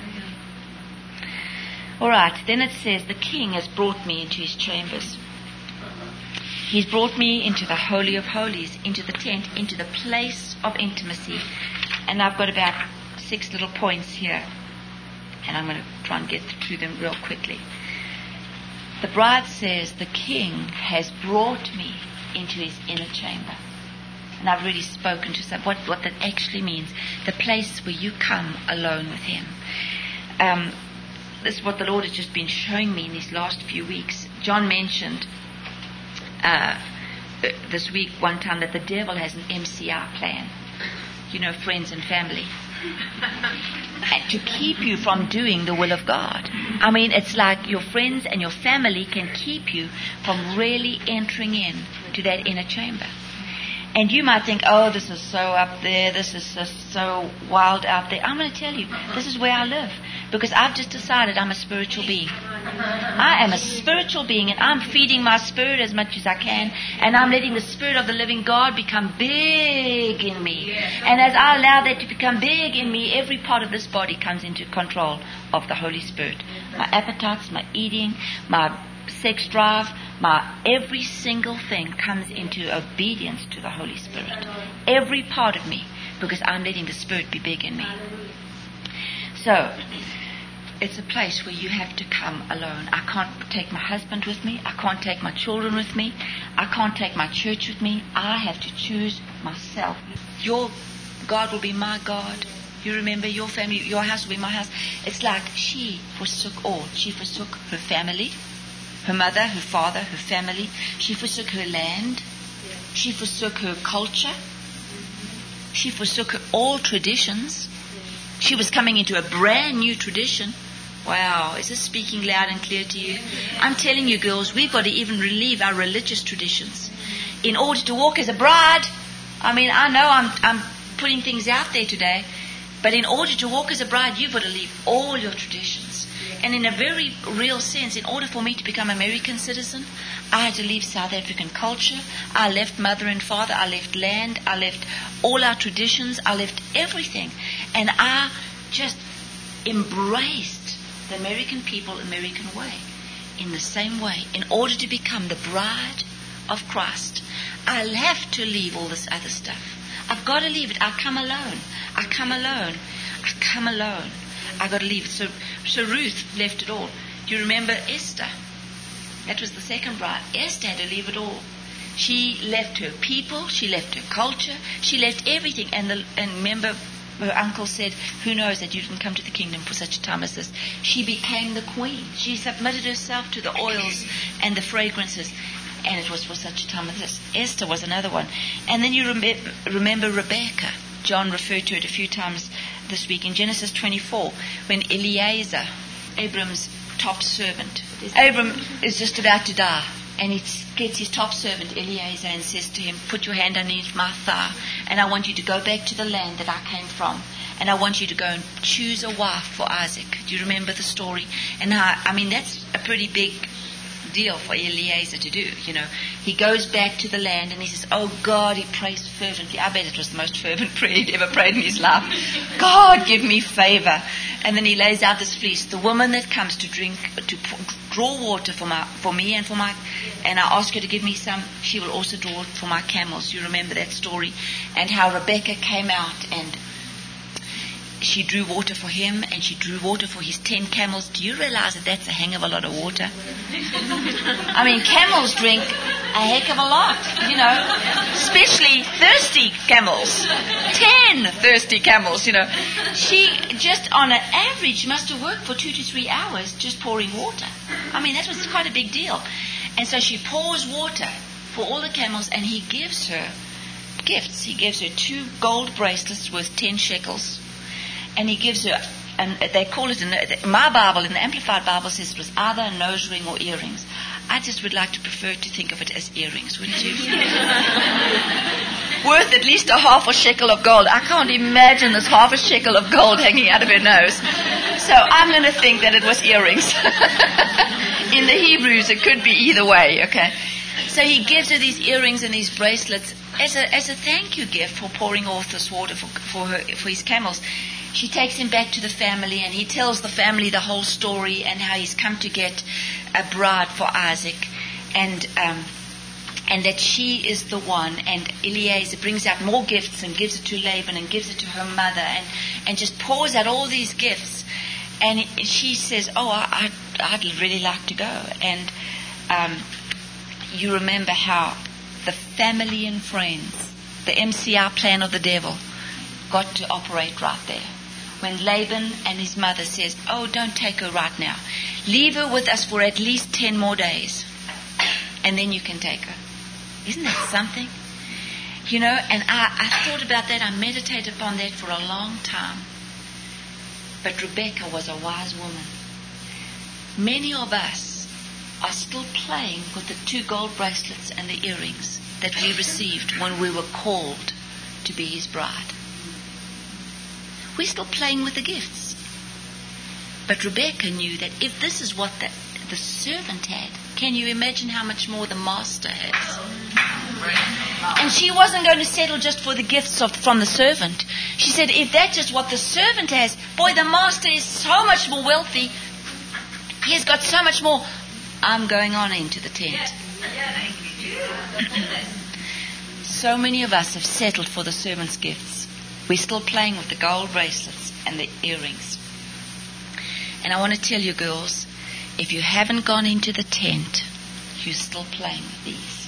All right, then it says, the king has brought me into his chambers. He's brought me into the Holy of Holies, into the tent, into the place of intimacy. And I've got about 6 little points here. And I'm going to try and get through them real quickly. The bride says, the king has brought me into his inner chamber. And I've already spoken to some what that actually means. The place where you come alone with him. This is what the Lord has just been showing me in these last few weeks. John mentioned this week one time that the devil has an MCI plan. You know, friends and family. And to keep you from doing the will of God. I mean, it's like your friends and your family can keep you from really entering in to that inner chamber. And you might think, oh, this is so up there, this is so wild out there. I'm going to tell you, this is where I live. Because I've just decided I'm a spiritual being. I am a spiritual being, and I'm feeding my spirit as much as I can, and I'm letting the Spirit of the living God become big in me. And as I allow that to become big in me, every part of this body comes into control of the Holy Spirit. My appetites, my eating, my sex drive, my every single thing comes into obedience to the Holy Spirit. Every part of me, because I'm letting the Spirit be big in me. So, it's a place where you have to come alone. I can't take my husband with me. I can't take my children with me. I can't take my church with me. I have to choose myself. Your God will be my God. You remember, your family, your house will be my house. It's like she forsook all. She forsook her family, her mother, her father, her family. She forsook her land. She forsook her culture. She forsook her all traditions. She was coming into a brand new tradition. Wow, is this speaking loud and clear to you? I'm telling you, girls, we've got to even relieve our religious traditions in order to walk as a bride. I mean, I know I'm putting things out there today, but in order to walk as a bride, you've got to leave all your traditions. And in a very real sense, in order for me to become an American citizen, I had to leave South African culture. I left mother and father. I left land. I left all our traditions. I left everything. And I just embraced the American people, American way. In the same way, in order to become the bride of Christ, I'll have to leave all this other stuff. I've got to leave it. I come alone. I come alone. I come alone. I've got to leave it. So Ruth left it all. Do you remember Esther? That was the second bride. Esther had to leave it all. She left her people, she left her culture, she left everything. And remember, her uncle said, who knows that you didn't come to the kingdom for such a time as this. She became the queen. She submitted herself to the oils and the fragrances. And it was for such a time as this. Esther was another one. And then you remember Rebecca. John referred to it a few times this week in Genesis 24, when Eliezer, Abram's top servant. Abram is just about to die. And he gets his top servant, Eliezer, and says to him, put your hand underneath my thigh, and I want you to go back to the land that I came from, and I want you to go and choose a wife for Isaac. Do you remember the story? And that's a pretty big deal for Eliezer to do, you know. He goes back to the land and he says, oh God, he prays fervently. I bet it was the most fervent prayer he'd ever prayed in his life. God, give me favor. And then he lays out this fleece. The woman that comes to draw water for me and and I ask her to give me some, she will also draw it for my camels. You remember that story? And how Rebecca came out and she drew water for him and she drew water for his 10 camels. Do you realize that that's a hang of a lot of water? I mean, camels drink a heck of a lot, you know, especially thirsty camels. 10 thirsty camels, you know. She just on an average must have worked for 2 to 3 hours just pouring water. I mean, that was quite a big deal. And so she pours water for all the camels and he gives her gifts. He gives her 2 gold bracelets worth 10 shekels. And he gives her, and they call it, in my Bible, in the Amplified Bible, says it was either a nose ring or earrings. I just would like to prefer to think of it as earrings, wouldn't you? Worth at least a half a shekel of gold. I can't imagine this half a shekel of gold hanging out of her nose. So I'm going to think that it was earrings. In the Hebrews, it could be either way, okay? So he gives her these earrings and these bracelets as a thank you gift for pouring off this water for his camels. She takes him back to the family and he tells the family the whole story and how he's come to get a bride for Isaac and that she is the one. And Eliezer brings out more gifts and gives it to Laban and gives it to her mother and just pours out all these gifts. And she says, oh, I'd really like to go. And you remember how the family and friends, the MCR plan of the devil, got to operate right there. When Laban and his mother says, oh, don't take her right now. Leave her with us for at least 10 more days. And then you can take her. Isn't that something? You know, and I thought about that. I meditated upon that for a long time. But Rebecca was a wise woman. Many of us are still playing with the 2 gold bracelets and the earrings that we received when we were called to be his bride. We're still playing with the gifts. But Rebecca knew that if this is what the servant had, can you imagine how much more the master has? And she wasn't going to settle just for the gifts from the servant. She said, if that's just what the servant has, boy, the master is so much more wealthy. He has got so much more. I'm going on into the tent. So many of us have settled for the servant's gifts. We're still playing with the gold bracelets and the earrings. And I want to tell you, girls, if you haven't gone into the tent, you're still playing with these.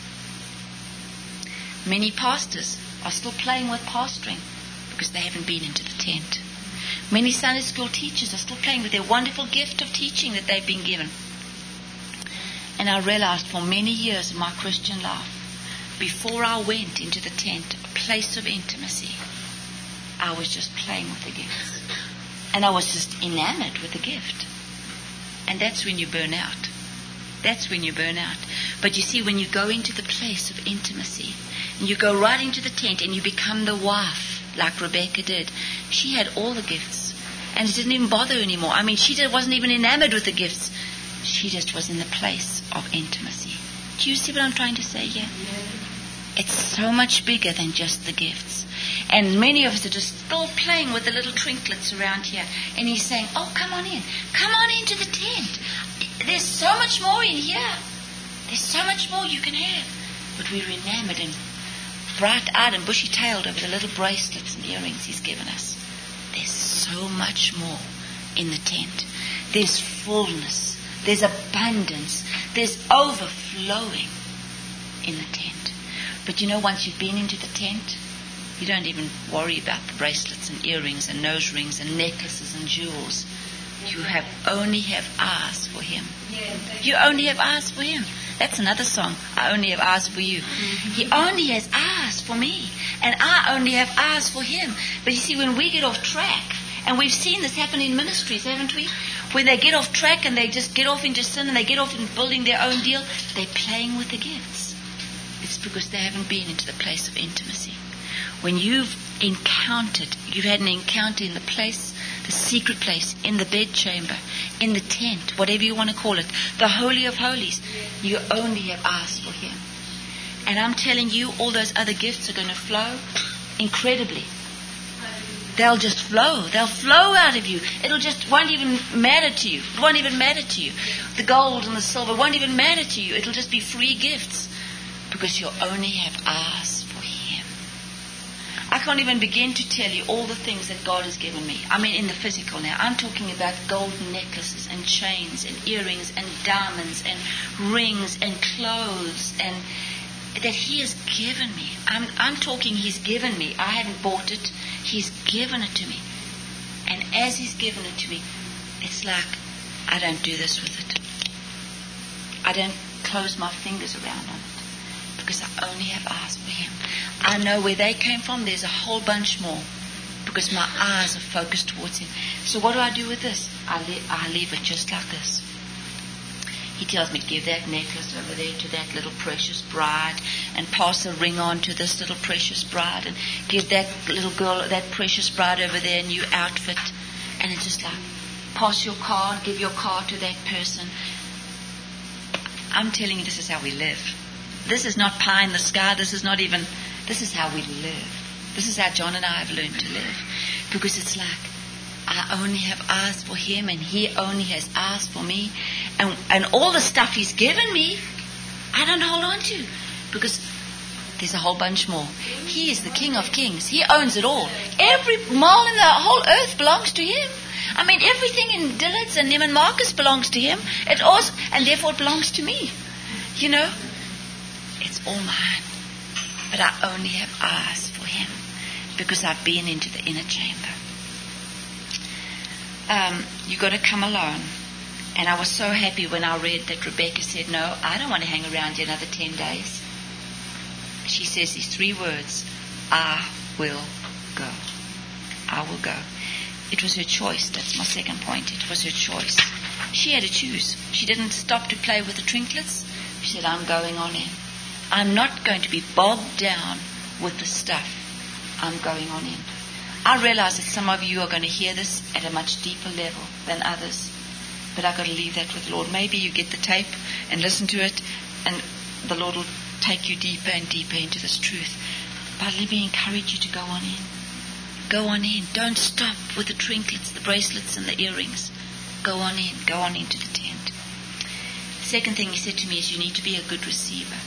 Many pastors are still playing with pastoring because they haven't been into the tent. Many Sunday school teachers are still playing with their wonderful gift of teaching that they've been given. And I realized for many years in my Christian life, before I went into the tent, a place of intimacy, I was just playing with the gifts. And I was just enamored with the gift. And that's when you burn out. That's when you burn out. But you see, when you go into the place of intimacy, and you go right into the tent and you become the wife, like Rebecca did, she had all the gifts. And it didn't even bother her anymore. I mean, she wasn't even enamored with the gifts. She just was in the place of intimacy. Do you see what I'm trying to say here? It's so much bigger than just the gifts. And many of us are just still playing with the little trinklets around here. And he's saying, oh, come on in. Come on into the tent. There's so much more in here. There's so much more you can have. But we're enamored and bright-eyed and bushy-tailed over the little bracelets and earrings he's given us. There's so much more in the tent. There's fullness. There's abundance. There's overflowing in the tent. But you know, once you've been into the tent, you don't even worry about the bracelets and earrings and nose rings and necklaces and jewels. You only have eyes for Him. You only have eyes for Him. That's another song. I only have eyes for you. He only has eyes for me. And I only have eyes for Him. But you see, when we get off track, and we've seen this happen in ministries, haven't we? When they get off track and they just get off into sin and they get off in building their own deal, they're playing with the gifts. It's because they haven't been into the place of intimacy. When you've had an encounter in the place, the secret place, in the bedchamber, in the tent, whatever you want to call it, the Holy of Holies, you only have eyes for Him. And I'm telling you, all those other gifts are going to flow incredibly. They'll just flow. They'll flow out of you. Won't even matter to you. It won't even matter to you. The gold and the silver won't even matter to you. It'll just be free gifts. Because you'll only have eyes for Him. I can't even begin to tell you all the things that God has given me. I mean, in the physical now. I'm talking about golden necklaces and chains and earrings and diamonds and rings and clothes and that He has given me. I'm talking He's given me. I haven't bought it. He's given it to me. And as He's given it to me, it's like I don't do this with it. I don't close my fingers around on it because I only have eyes for Him. I know where they came from. There's a whole bunch more because my eyes are focused towards Him. So what do I do with this? I leave it just like this. He tells me, give that necklace over there to that little precious bride and pass a ring on to this little precious bride and give that little girl, that precious bride over there a new outfit. And it's just like, pass your car, give your car to that person. I'm telling you, this is how we live. This is not pie in the sky. This is how we live. This is how John and I have learned to live. Because it's like, I only have eyes for Him and He only has eyes for me. And all the stuff He's given me, I don't hold on to. Because there's a whole bunch more. He is the King of Kings. He owns it all. Every mile in the whole earth belongs to Him. I mean, everything in Dillard's and Neiman Marcus belongs to Him. It also, and therefore it belongs to me. You know, it's all mine. But I only have eyes for Him because I've been into the inner chamber. You got to come alone. And I was so happy when I read that Rebecca said, no, I don't want to hang around here another 10 days. She says these 3 words, I will go. I will go. It was her choice. That's my second point. It was her choice. She had to choose. She didn't stop to play with the trinkets. She said, I'm going on in. I'm not going to be bogged down with the stuff. I'm going on in. I realize that some of you are going to hear this at a much deeper level than others. But I've got to leave that with the Lord. Maybe you get the tape and listen to it, and the Lord will take you deeper and deeper into this truth. But let me encourage you to go on in. Go on in. Don't stop with the trinkets, the bracelets, and the earrings. Go on in. Go on into the tent. The second thing He said to me is you need to be a good receiver.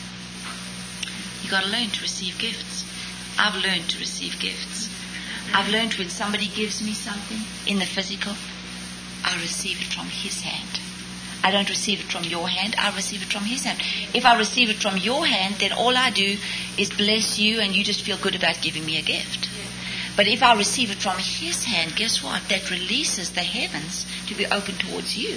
You've got to learn to receive gifts. I've learned to receive gifts. I've learned when somebody gives me something in the physical, I receive it from His hand. I don't receive it from your hand, I receive it from His hand. If I receive it from your hand, then all I do is bless you and you just feel good about giving me a gift. But if I receive it from His hand, guess what? That releases the heavens to be open towards you.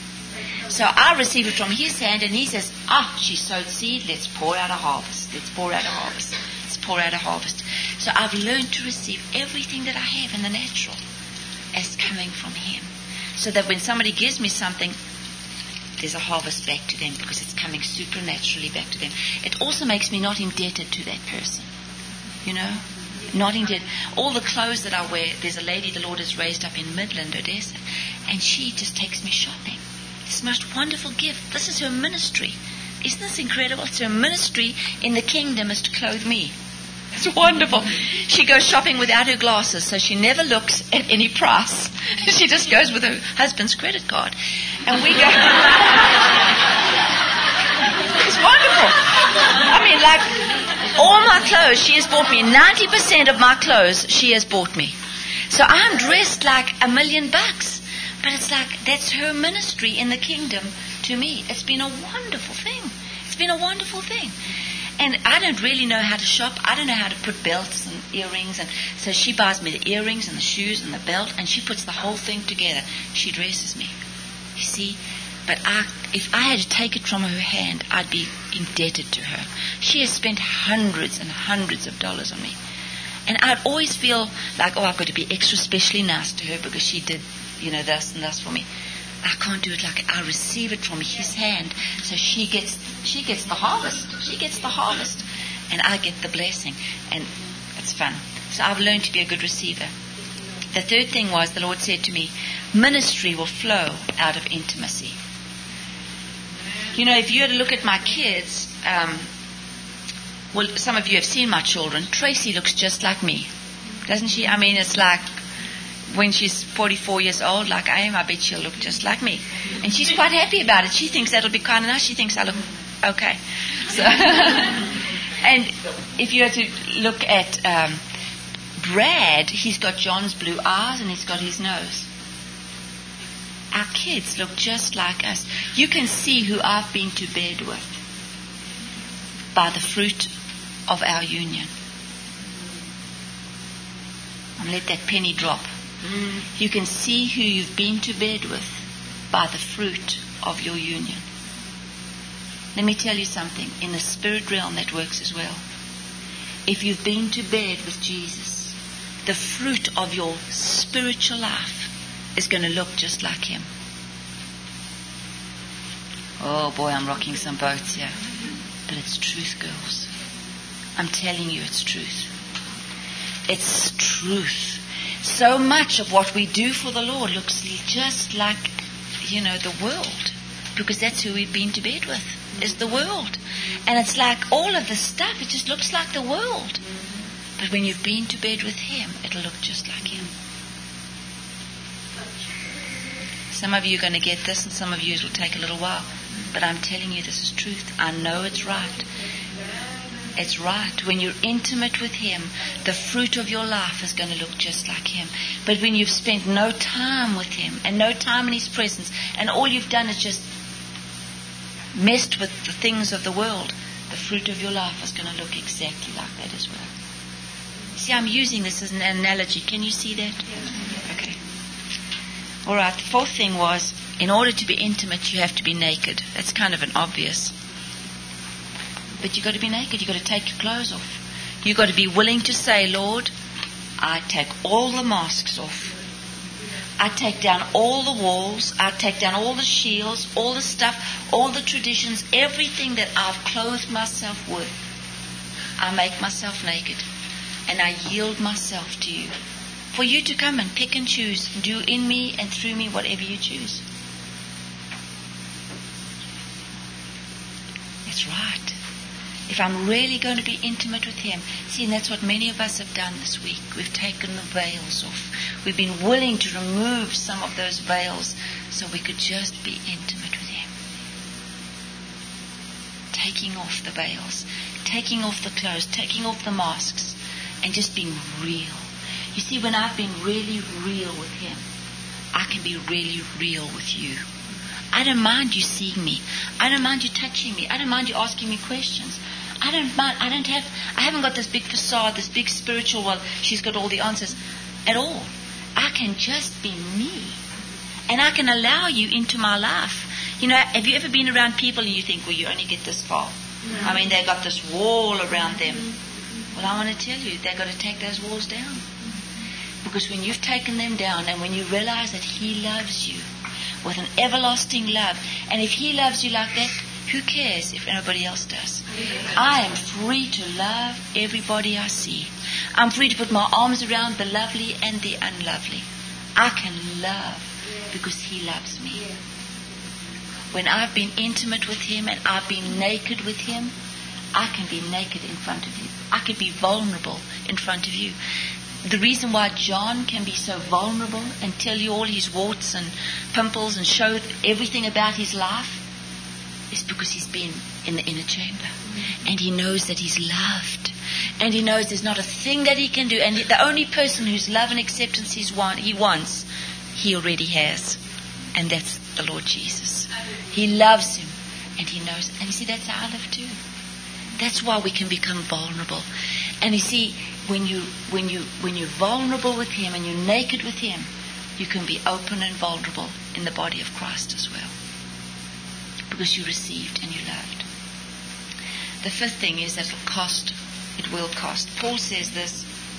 So I receive it from His hand and He says, she sowed seed, let's pour out a harvest. Let's pour out a harvest. Let's pour out a harvest. So I've learned to receive everything that I have in the natural as coming from Him. So that when somebody gives me something, there's a harvest back to them because it's coming supernaturally back to them. It also makes me not indebted to that person. You know? Not indebted. All the clothes that I wear, there's a lady the Lord has raised up in Midland, Odessa, and she just takes me shopping. It's the most wonderful gift. This is her ministry. Isn't this incredible? It's her ministry in the kingdom is to clothe me. It's wonderful. She goes shopping without her glasses, so she never looks at any price. She just goes with her husband's credit card. And we go... It's wonderful. I mean, like, all my clothes, she has bought me. 90% of my clothes, she has bought me. So I'm dressed like $1 million. But it's like, that's her ministry in the kingdom to me. It's been a wonderful thing. It's been a wonderful thing. And I don't really know how to shop. I don't know how to put belts and earrings. And so she buys me the earrings and the shoes and the belt, and she puts the whole thing together. She dresses me. You see? But if I had to take it from her hand, I'd be indebted to her. She has spent hundreds and hundreds of dollars on me. And I'd always feel like, I've got to be extra specially nice to her because she did, this and this for me. I can't do it like I receive it from his hand. So she gets the harvest. She gets the harvest. And I get the blessing. And it's fun. So I've learned to be a good receiver. The third thing was, the Lord said to me, ministry will flow out of intimacy. If you had to look at my kids, some of you have seen my children. Tracy looks just like me, doesn't she? I mean, it's like when she's 44 years old, like I am, I bet she'll look just like me. And she's quite happy about it. She thinks that'll be kind of nice. She thinks I look okay. So, and if you had to look at Brad, he's got John's blue eyes and he's got his nose. Our kids look just like us. You can see who I've been to bed with by the fruit of our union. And let that penny drop. You can see who you've been to bed with by the fruit of your union. Let me tell you something. In the spirit realm, that works as well. If you've been to bed with Jesus, the fruit of your spiritual life is going to look just like him. Oh boy, I'm rocking some boats here. But it's truth, girls. I'm telling you, it's truth. It's truth. So much of what we do for the Lord looks just like, the world. Because that's who we've been to bed with, is the world. And it's like all of the stuff, it just looks like the world. But when you've been to bed with him, it'll look just like him. Some of you are going to get this, and some of you it will take a little while. But I'm telling you, this is truth. I know it's right. It's right. When you're intimate with him, the fruit of your life is going to look just like him. But when you've spent no time with him and no time in his presence, and all you've done is just messed with the things of the world, the fruit of your life is going to look exactly like that as well. See, I'm using this as an analogy. Can you see that? Okay. All right. The fourth thing was, in order to be intimate, you have to be naked. That's kind of an obvious. But you've got to be naked. You've got to take your clothes off. You've got to be willing to say, Lord, I take all the masks off. I take down all the walls. I take down all the shields, all the stuff, all the traditions, everything that I've clothed myself with. I make myself naked. And I yield myself to you. For you to come and pick and choose, do in me and through me whatever you choose. That's right. If I'm really going to be intimate with him, see, and that's what many of us have done this week. We've taken the veils off. We've been willing to remove some of those veils so we could just be intimate with him. Taking off the veils, taking off the clothes, taking off the masks, and just being real. You see, when I've been really real with him, I can be really real with you. I don't mind you seeing me. I don't mind you touching me. I don't mind you asking me questions. I don't mind. I haven't got this big facade, this big spiritual, well, she's got all the answers at all. I can just be me. And I can allow you into my life. Have you ever been around people and you think, well, you only get this far? No. I mean, they've got this wall around them. Well, I want to tell you, they've got to take those walls down. Because when you've taken them down and when you realize that he loves you with an everlasting love, and if he loves you like that, who cares if anybody else does? I am free to love everybody I see. I'm free to put my arms around the lovely and the unlovely. I can love because he loves me. When I've been intimate with him and I've been naked with him, I can be naked in front of you. I can be vulnerable in front of you. The reason why John can be so vulnerable and tell you all his warts and pimples and show everything about his life is because he's been in the inner chamber. And he knows that he's loved. And he knows there's not a thing that he can do. And the only person whose love and acceptance he wants, he already has. And that's the Lord Jesus. He loves him, and he knows. And you see, that's how I live too. That's why we can become vulnerable. And you see, when you're vulnerable with him and you're naked with him, you can be open and vulnerable in the body of Christ as well. Because you received and you loved. The fifth thing is that it'll cost. It will cost. Paul says this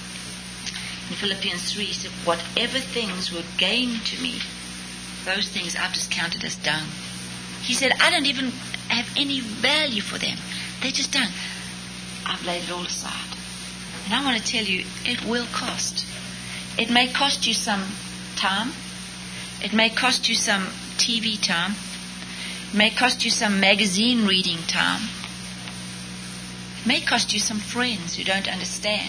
in Philippians 3. He said, whatever things were gain to me, those things I've just counted as dung. He said, I don't even have any value for them. They're just dung. I've laid it all aside. And I want to tell you, it will cost. It may cost you some time. It may cost you some TV time. It may cost you some magazine reading time. It may cost you some friends who don't understand.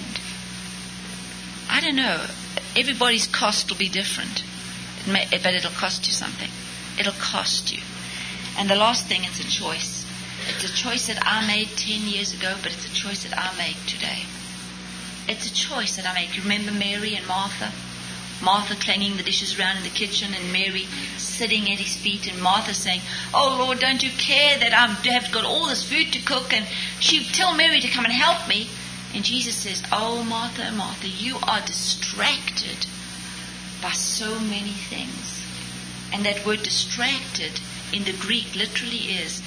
I don't know. Everybody's cost will be different. But it'll cost you something. It'll cost you. And the last thing, it's a choice. It's a choice that I made 10 years ago, but it's a choice that I make today. It's a choice that I make. You remember Mary and Martha? Martha clanging the dishes around in the kitchen and Mary sitting at his feet, and Martha saying, oh Lord, don't you care that I have got all this food to cook? And she tell Mary to come and help me. And Jesus says, oh Martha, Martha, you are distracted by so many things. And that word distracted in the Greek literally is,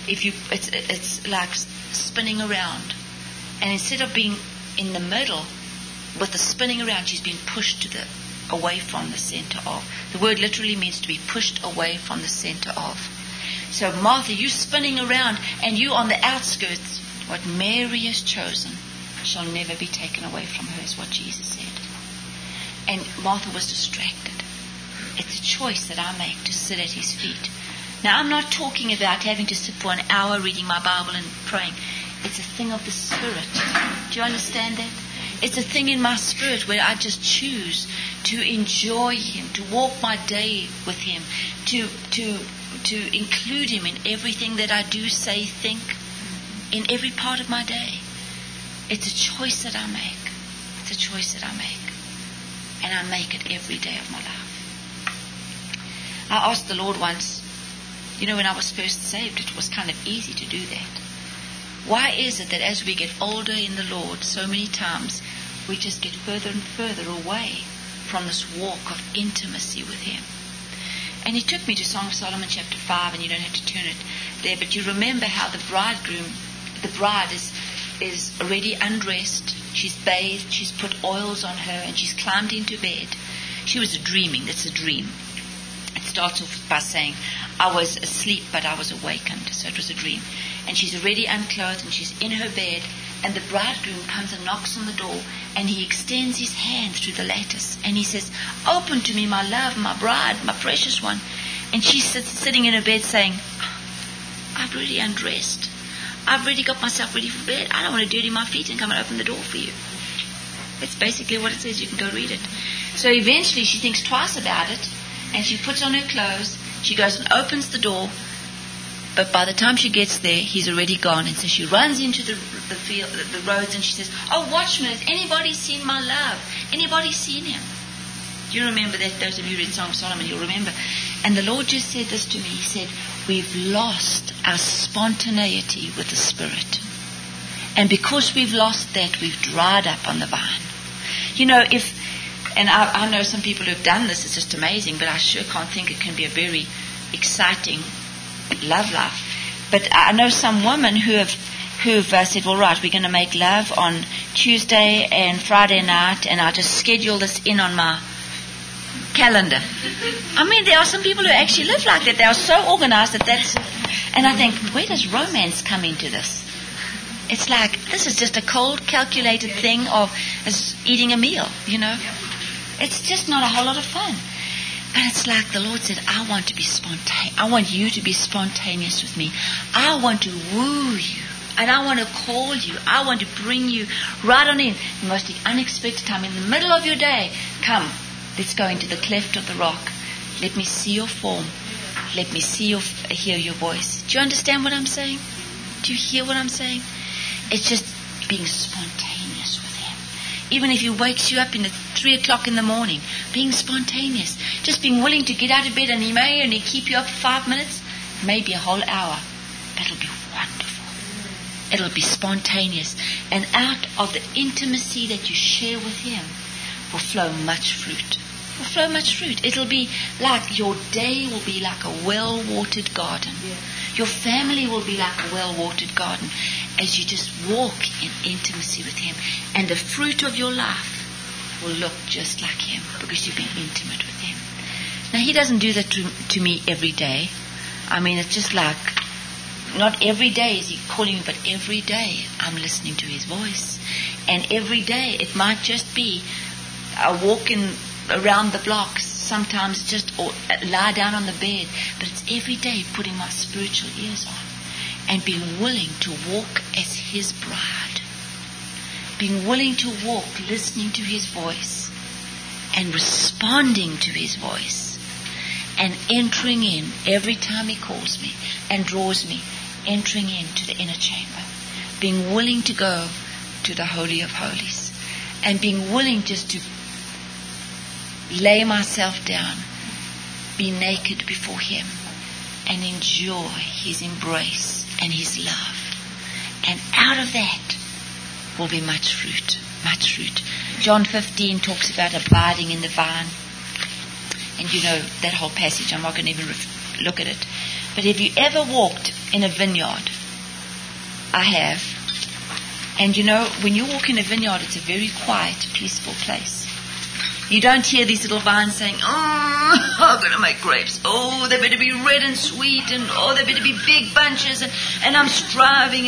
it's like spinning around. And instead of being in the middle with the spinning around, she's been pushed away from the center of. The word literally means to be pushed away from the center of. So Martha, you spinning around and you on the outskirts. What Mary has chosen shall never be taken away from her, is what Jesus said. And Martha was distracted. It's a choice that I make to sit at his feet. Now, I'm not talking about having to sit for an hour reading my Bible and praying. It's a thing of the Spirit. Do you understand that? It's a thing in my spirit where I just choose to enjoy him, to walk my day with him, to include him in everything that I do, say, think, in every part of my day. It's a choice that I make. It's a choice that I make. And I make it every day of my life. I asked the Lord once, when I was first saved, it was kind of easy to do that. Why is it that as we get older in the Lord, so many times we just get further and further away from this walk of intimacy with him? And he took me to Song of Solomon chapter 5, and you don't have to turn it there, but you remember how the bride is already undressed, she's bathed, she's put oils on her, and she's climbed into bed. She was dreaming. That's a dream. It starts off by saying, I was asleep, but I was awakened. So it was a dream. And she's already unclothed, and she's in her bed, and the bridegroom comes and knocks on the door, and he extends his hand through the lattice, and he says, open to me, my love, my bride, my precious one. And she's sitting in her bed saying, I've already undressed. I've already got myself ready for bed. I don't want to dirty my feet and come and open the door for you. That's basically what it says. You can go read it. So eventually she thinks twice about it, and she puts on her clothes. She goes and opens the door, but by the time she gets there, he's already gone. And so she runs into the field, the roads, and she says, oh, watchman, has anybody seen my love? Anybody seen him? Do you remember that? Those of you who read Song of Solomon, you'll remember. And the Lord just said this to me. He said, we've lost our spontaneity with the Spirit. And because we've lost that, we've dried up on the vine. And I know some people who have done this, it's just amazing, but I sure can't think it can be a very exciting love life. But I know some women who've said, well, right, we're going to make love on Tuesday and Friday night, and I'll just schedule this in on my calendar. I mean, there are some people who actually live like that. They are so organized that's... And I think, where does romance come into this? It's like, this is just a cold, calculated thing of as eating a meal, It's just not a whole lot of fun. And it's like the Lord said, I want to be spontaneous. I want you to be spontaneous with me. I want to woo you. And I want to call you. I want to bring you right on in. The most unexpected time in the middle of your day. Come, let's go into the cleft of the rock. Let me see your form. Let me hear your voice. Do you understand what I'm saying? Do you hear what I'm saying? It's just being spontaneous with him. Even if he wakes you up in 3 o'clock in the morning, being spontaneous. Just being willing to get out of bed, and he may only keep you up for 5 minutes. maybe a whole hour, but it'll be wonderful. It'll be spontaneous. And out of the intimacy that you share with Him will flow much fruit. Will flow much fruit. It'll be like your day will be like a well-watered garden. Yeah. Your family will be like a well-watered garden as you just walk in intimacy with Him. And the fruit of your life will look just like Him because you've been intimate with Him. Now, He doesn't do that to me every day. I mean, it's just like, not every day is He calling me, but every day I'm listening to His voice. And every day it might just be walking around the block, sometimes just or lie down on the bed, but it's every day putting my spiritual ears on and being willing to walk as His bride, being willing to walk listening to His voice and responding to His voice and entering in every time He calls me and draws me, entering into the inner chamber, being willing to go to the Holy of Holies and being willing just to lay myself down, be naked before Him, and enjoy His embrace and His love. And out of that will be much fruit, much fruit. John 15 talks about abiding in the vine. And you know that whole passage, I'm not going to even look at it. But have you ever walked in a vineyard? I have. And you know, when you walk in a vineyard, it's a very quiet, peaceful place. You don't hear these little vines saying, oh, I'm going to make grapes. Oh, they better be red and sweet. And oh, they better be big bunches. And I'm striving.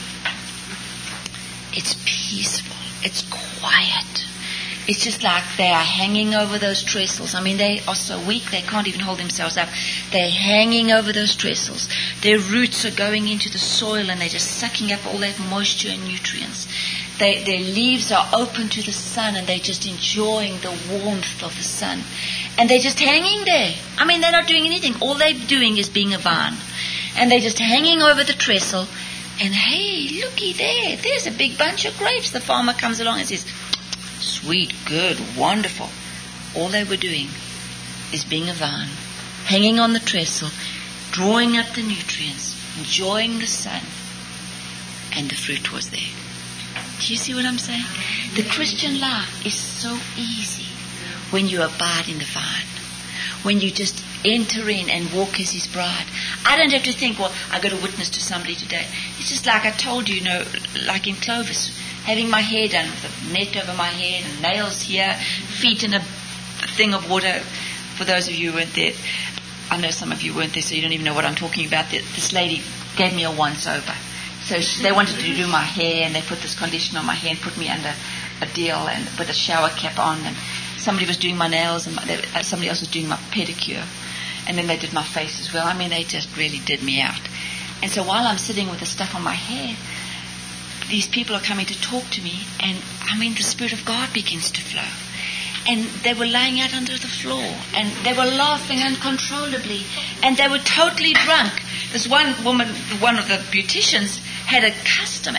It's peaceful. It's quiet. It's just like they are hanging over those trestles. I mean, they are so weak, they can't even hold themselves up. They're hanging over those trestles. Their roots are going into the soil and they're just sucking up all that moisture and nutrients. Their leaves are open to the sun and they're just enjoying the warmth of the sun. And they're just hanging there. I mean, they're not doing anything. All they're doing is being a vine. And they're just hanging over the trestle. And hey, looky there. There's a big bunch of grapes. The farmer comes along and says, sweet, good, wonderful. All they were doing is being a vine, hanging on the trestle, drawing up the nutrients, enjoying the sun. And the fruit was there. Do you see what I'm saying? The Christian life is so easy when you abide in the vine, when you just enter in and walk as His bride. I don't have to think, well, I've got to witness to somebody today. It's just like I told you, you know, like in Clovis, having my hair done with a net over my head and nails here, feet in a thing of water. For those of you who weren't there, I know some of you weren't there, so you don't even know what I'm talking about. This lady gave me a once-over. So they wanted to do my hair, and they put this conditioner on my hair and put me under a deal and put a shower cap on. And somebody was doing my nails, and somebody else was doing my pedicure. And then they did my face as well. I mean, they just really did me out. And so while I'm sitting with the stuff on my hair, these people are coming to talk to me, and I mean, the Spirit of God begins to flow. And they were laying out under the floor, and they were laughing uncontrollably, and they were totally drunk. This one woman, one of the beauticians, had a customer,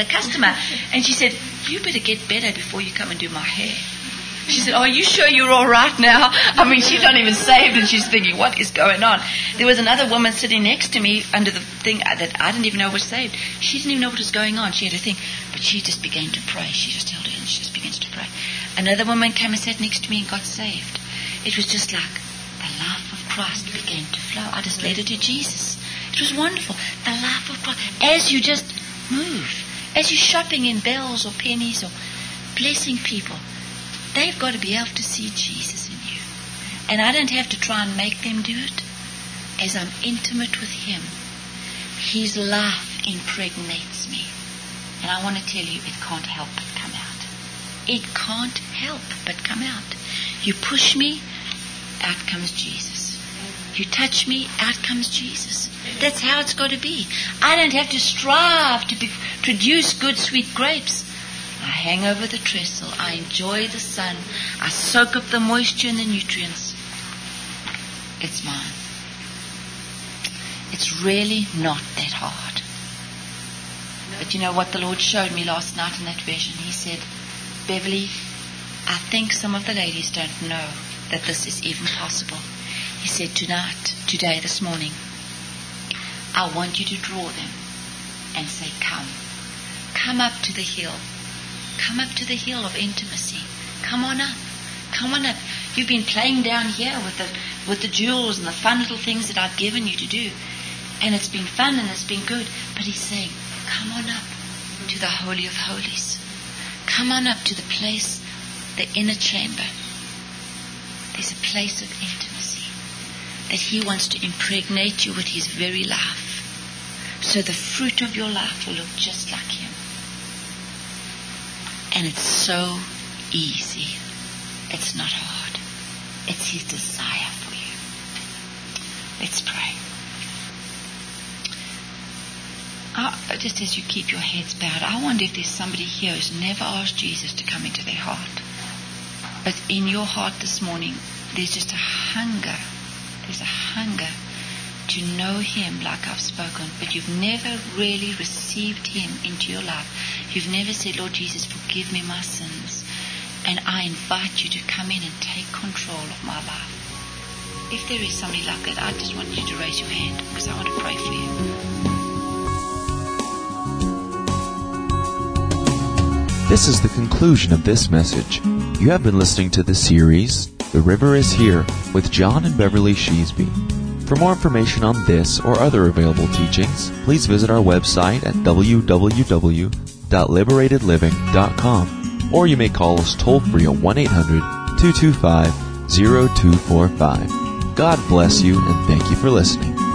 and she said, you better get better before you come and do my hair. She said, are you sure you're all right now? I mean, she's not even saved, and she's thinking, what is going on? There was another woman sitting next to me under the thing that I didn't even know was saved. She didn't even know what was going on. She had a thing, but she just began to pray. She just held it and she just begins to pray. Another woman came and sat next to me and got saved. It was just like the life of Christ began to flow. I just led her to Jesus. It was wonderful. The life of Christ. As you just move, as you're shopping in Bells or Pennies or blessing people, they've got to be able to see Jesus in you. And I don't have to try and make them do it. As I'm intimate with Him, His life impregnates me. And I want to tell you, it can't help but come out. It can't help but come out. You push me, out comes Jesus. You touch me, out comes Jesus. That's how it's got to be. I don't have to strive to produce good, sweet grapes. I hang over the trestle. I enjoy the sun. I soak up the moisture and the nutrients. It's mine. It's really not that hard. But you know what the Lord showed me last night in that vision? He said, Beverly, I think some of the ladies don't know that this is even possible. He said, today, this morning, I want you to draw them and say, come. Come up to the hill. Come up to the hill of intimacy. Come on up. Come on up. You've been playing down here with the jewels and the fun little things that I've given you to do. And it's been fun and it's been good. But he's saying, come on up to the Holy of Holies. Come on up to the place, the inner chamber. There's a place of intimacy that he wants to impregnate you with his very life. So the fruit of your life will look just like him. And it's so easy. It's not hard. It's his desire for you. Let's pray. Just as you keep your heads bowed, I wonder if there's somebody here who's never asked Jesus to come into their heart. But in your heart this morning, there's just a hunger. There's a hunger to know him like I've spoken, but you've never really received him into your life. You've never said, Lord Jesus, forgive me my sins, and I invite you to come in and take control of my life. If there is somebody like that, I just want you to raise your hand because I want to pray for you. This is the conclusion of this message. You have been listening to the series, The River is Here, with John and Beverly Sheasby. For more information on this or other available teachings, please visit our website at www.liberatedliving.com, or you may call us toll-free at 1-800-225-0245. God bless you, and thank you for listening.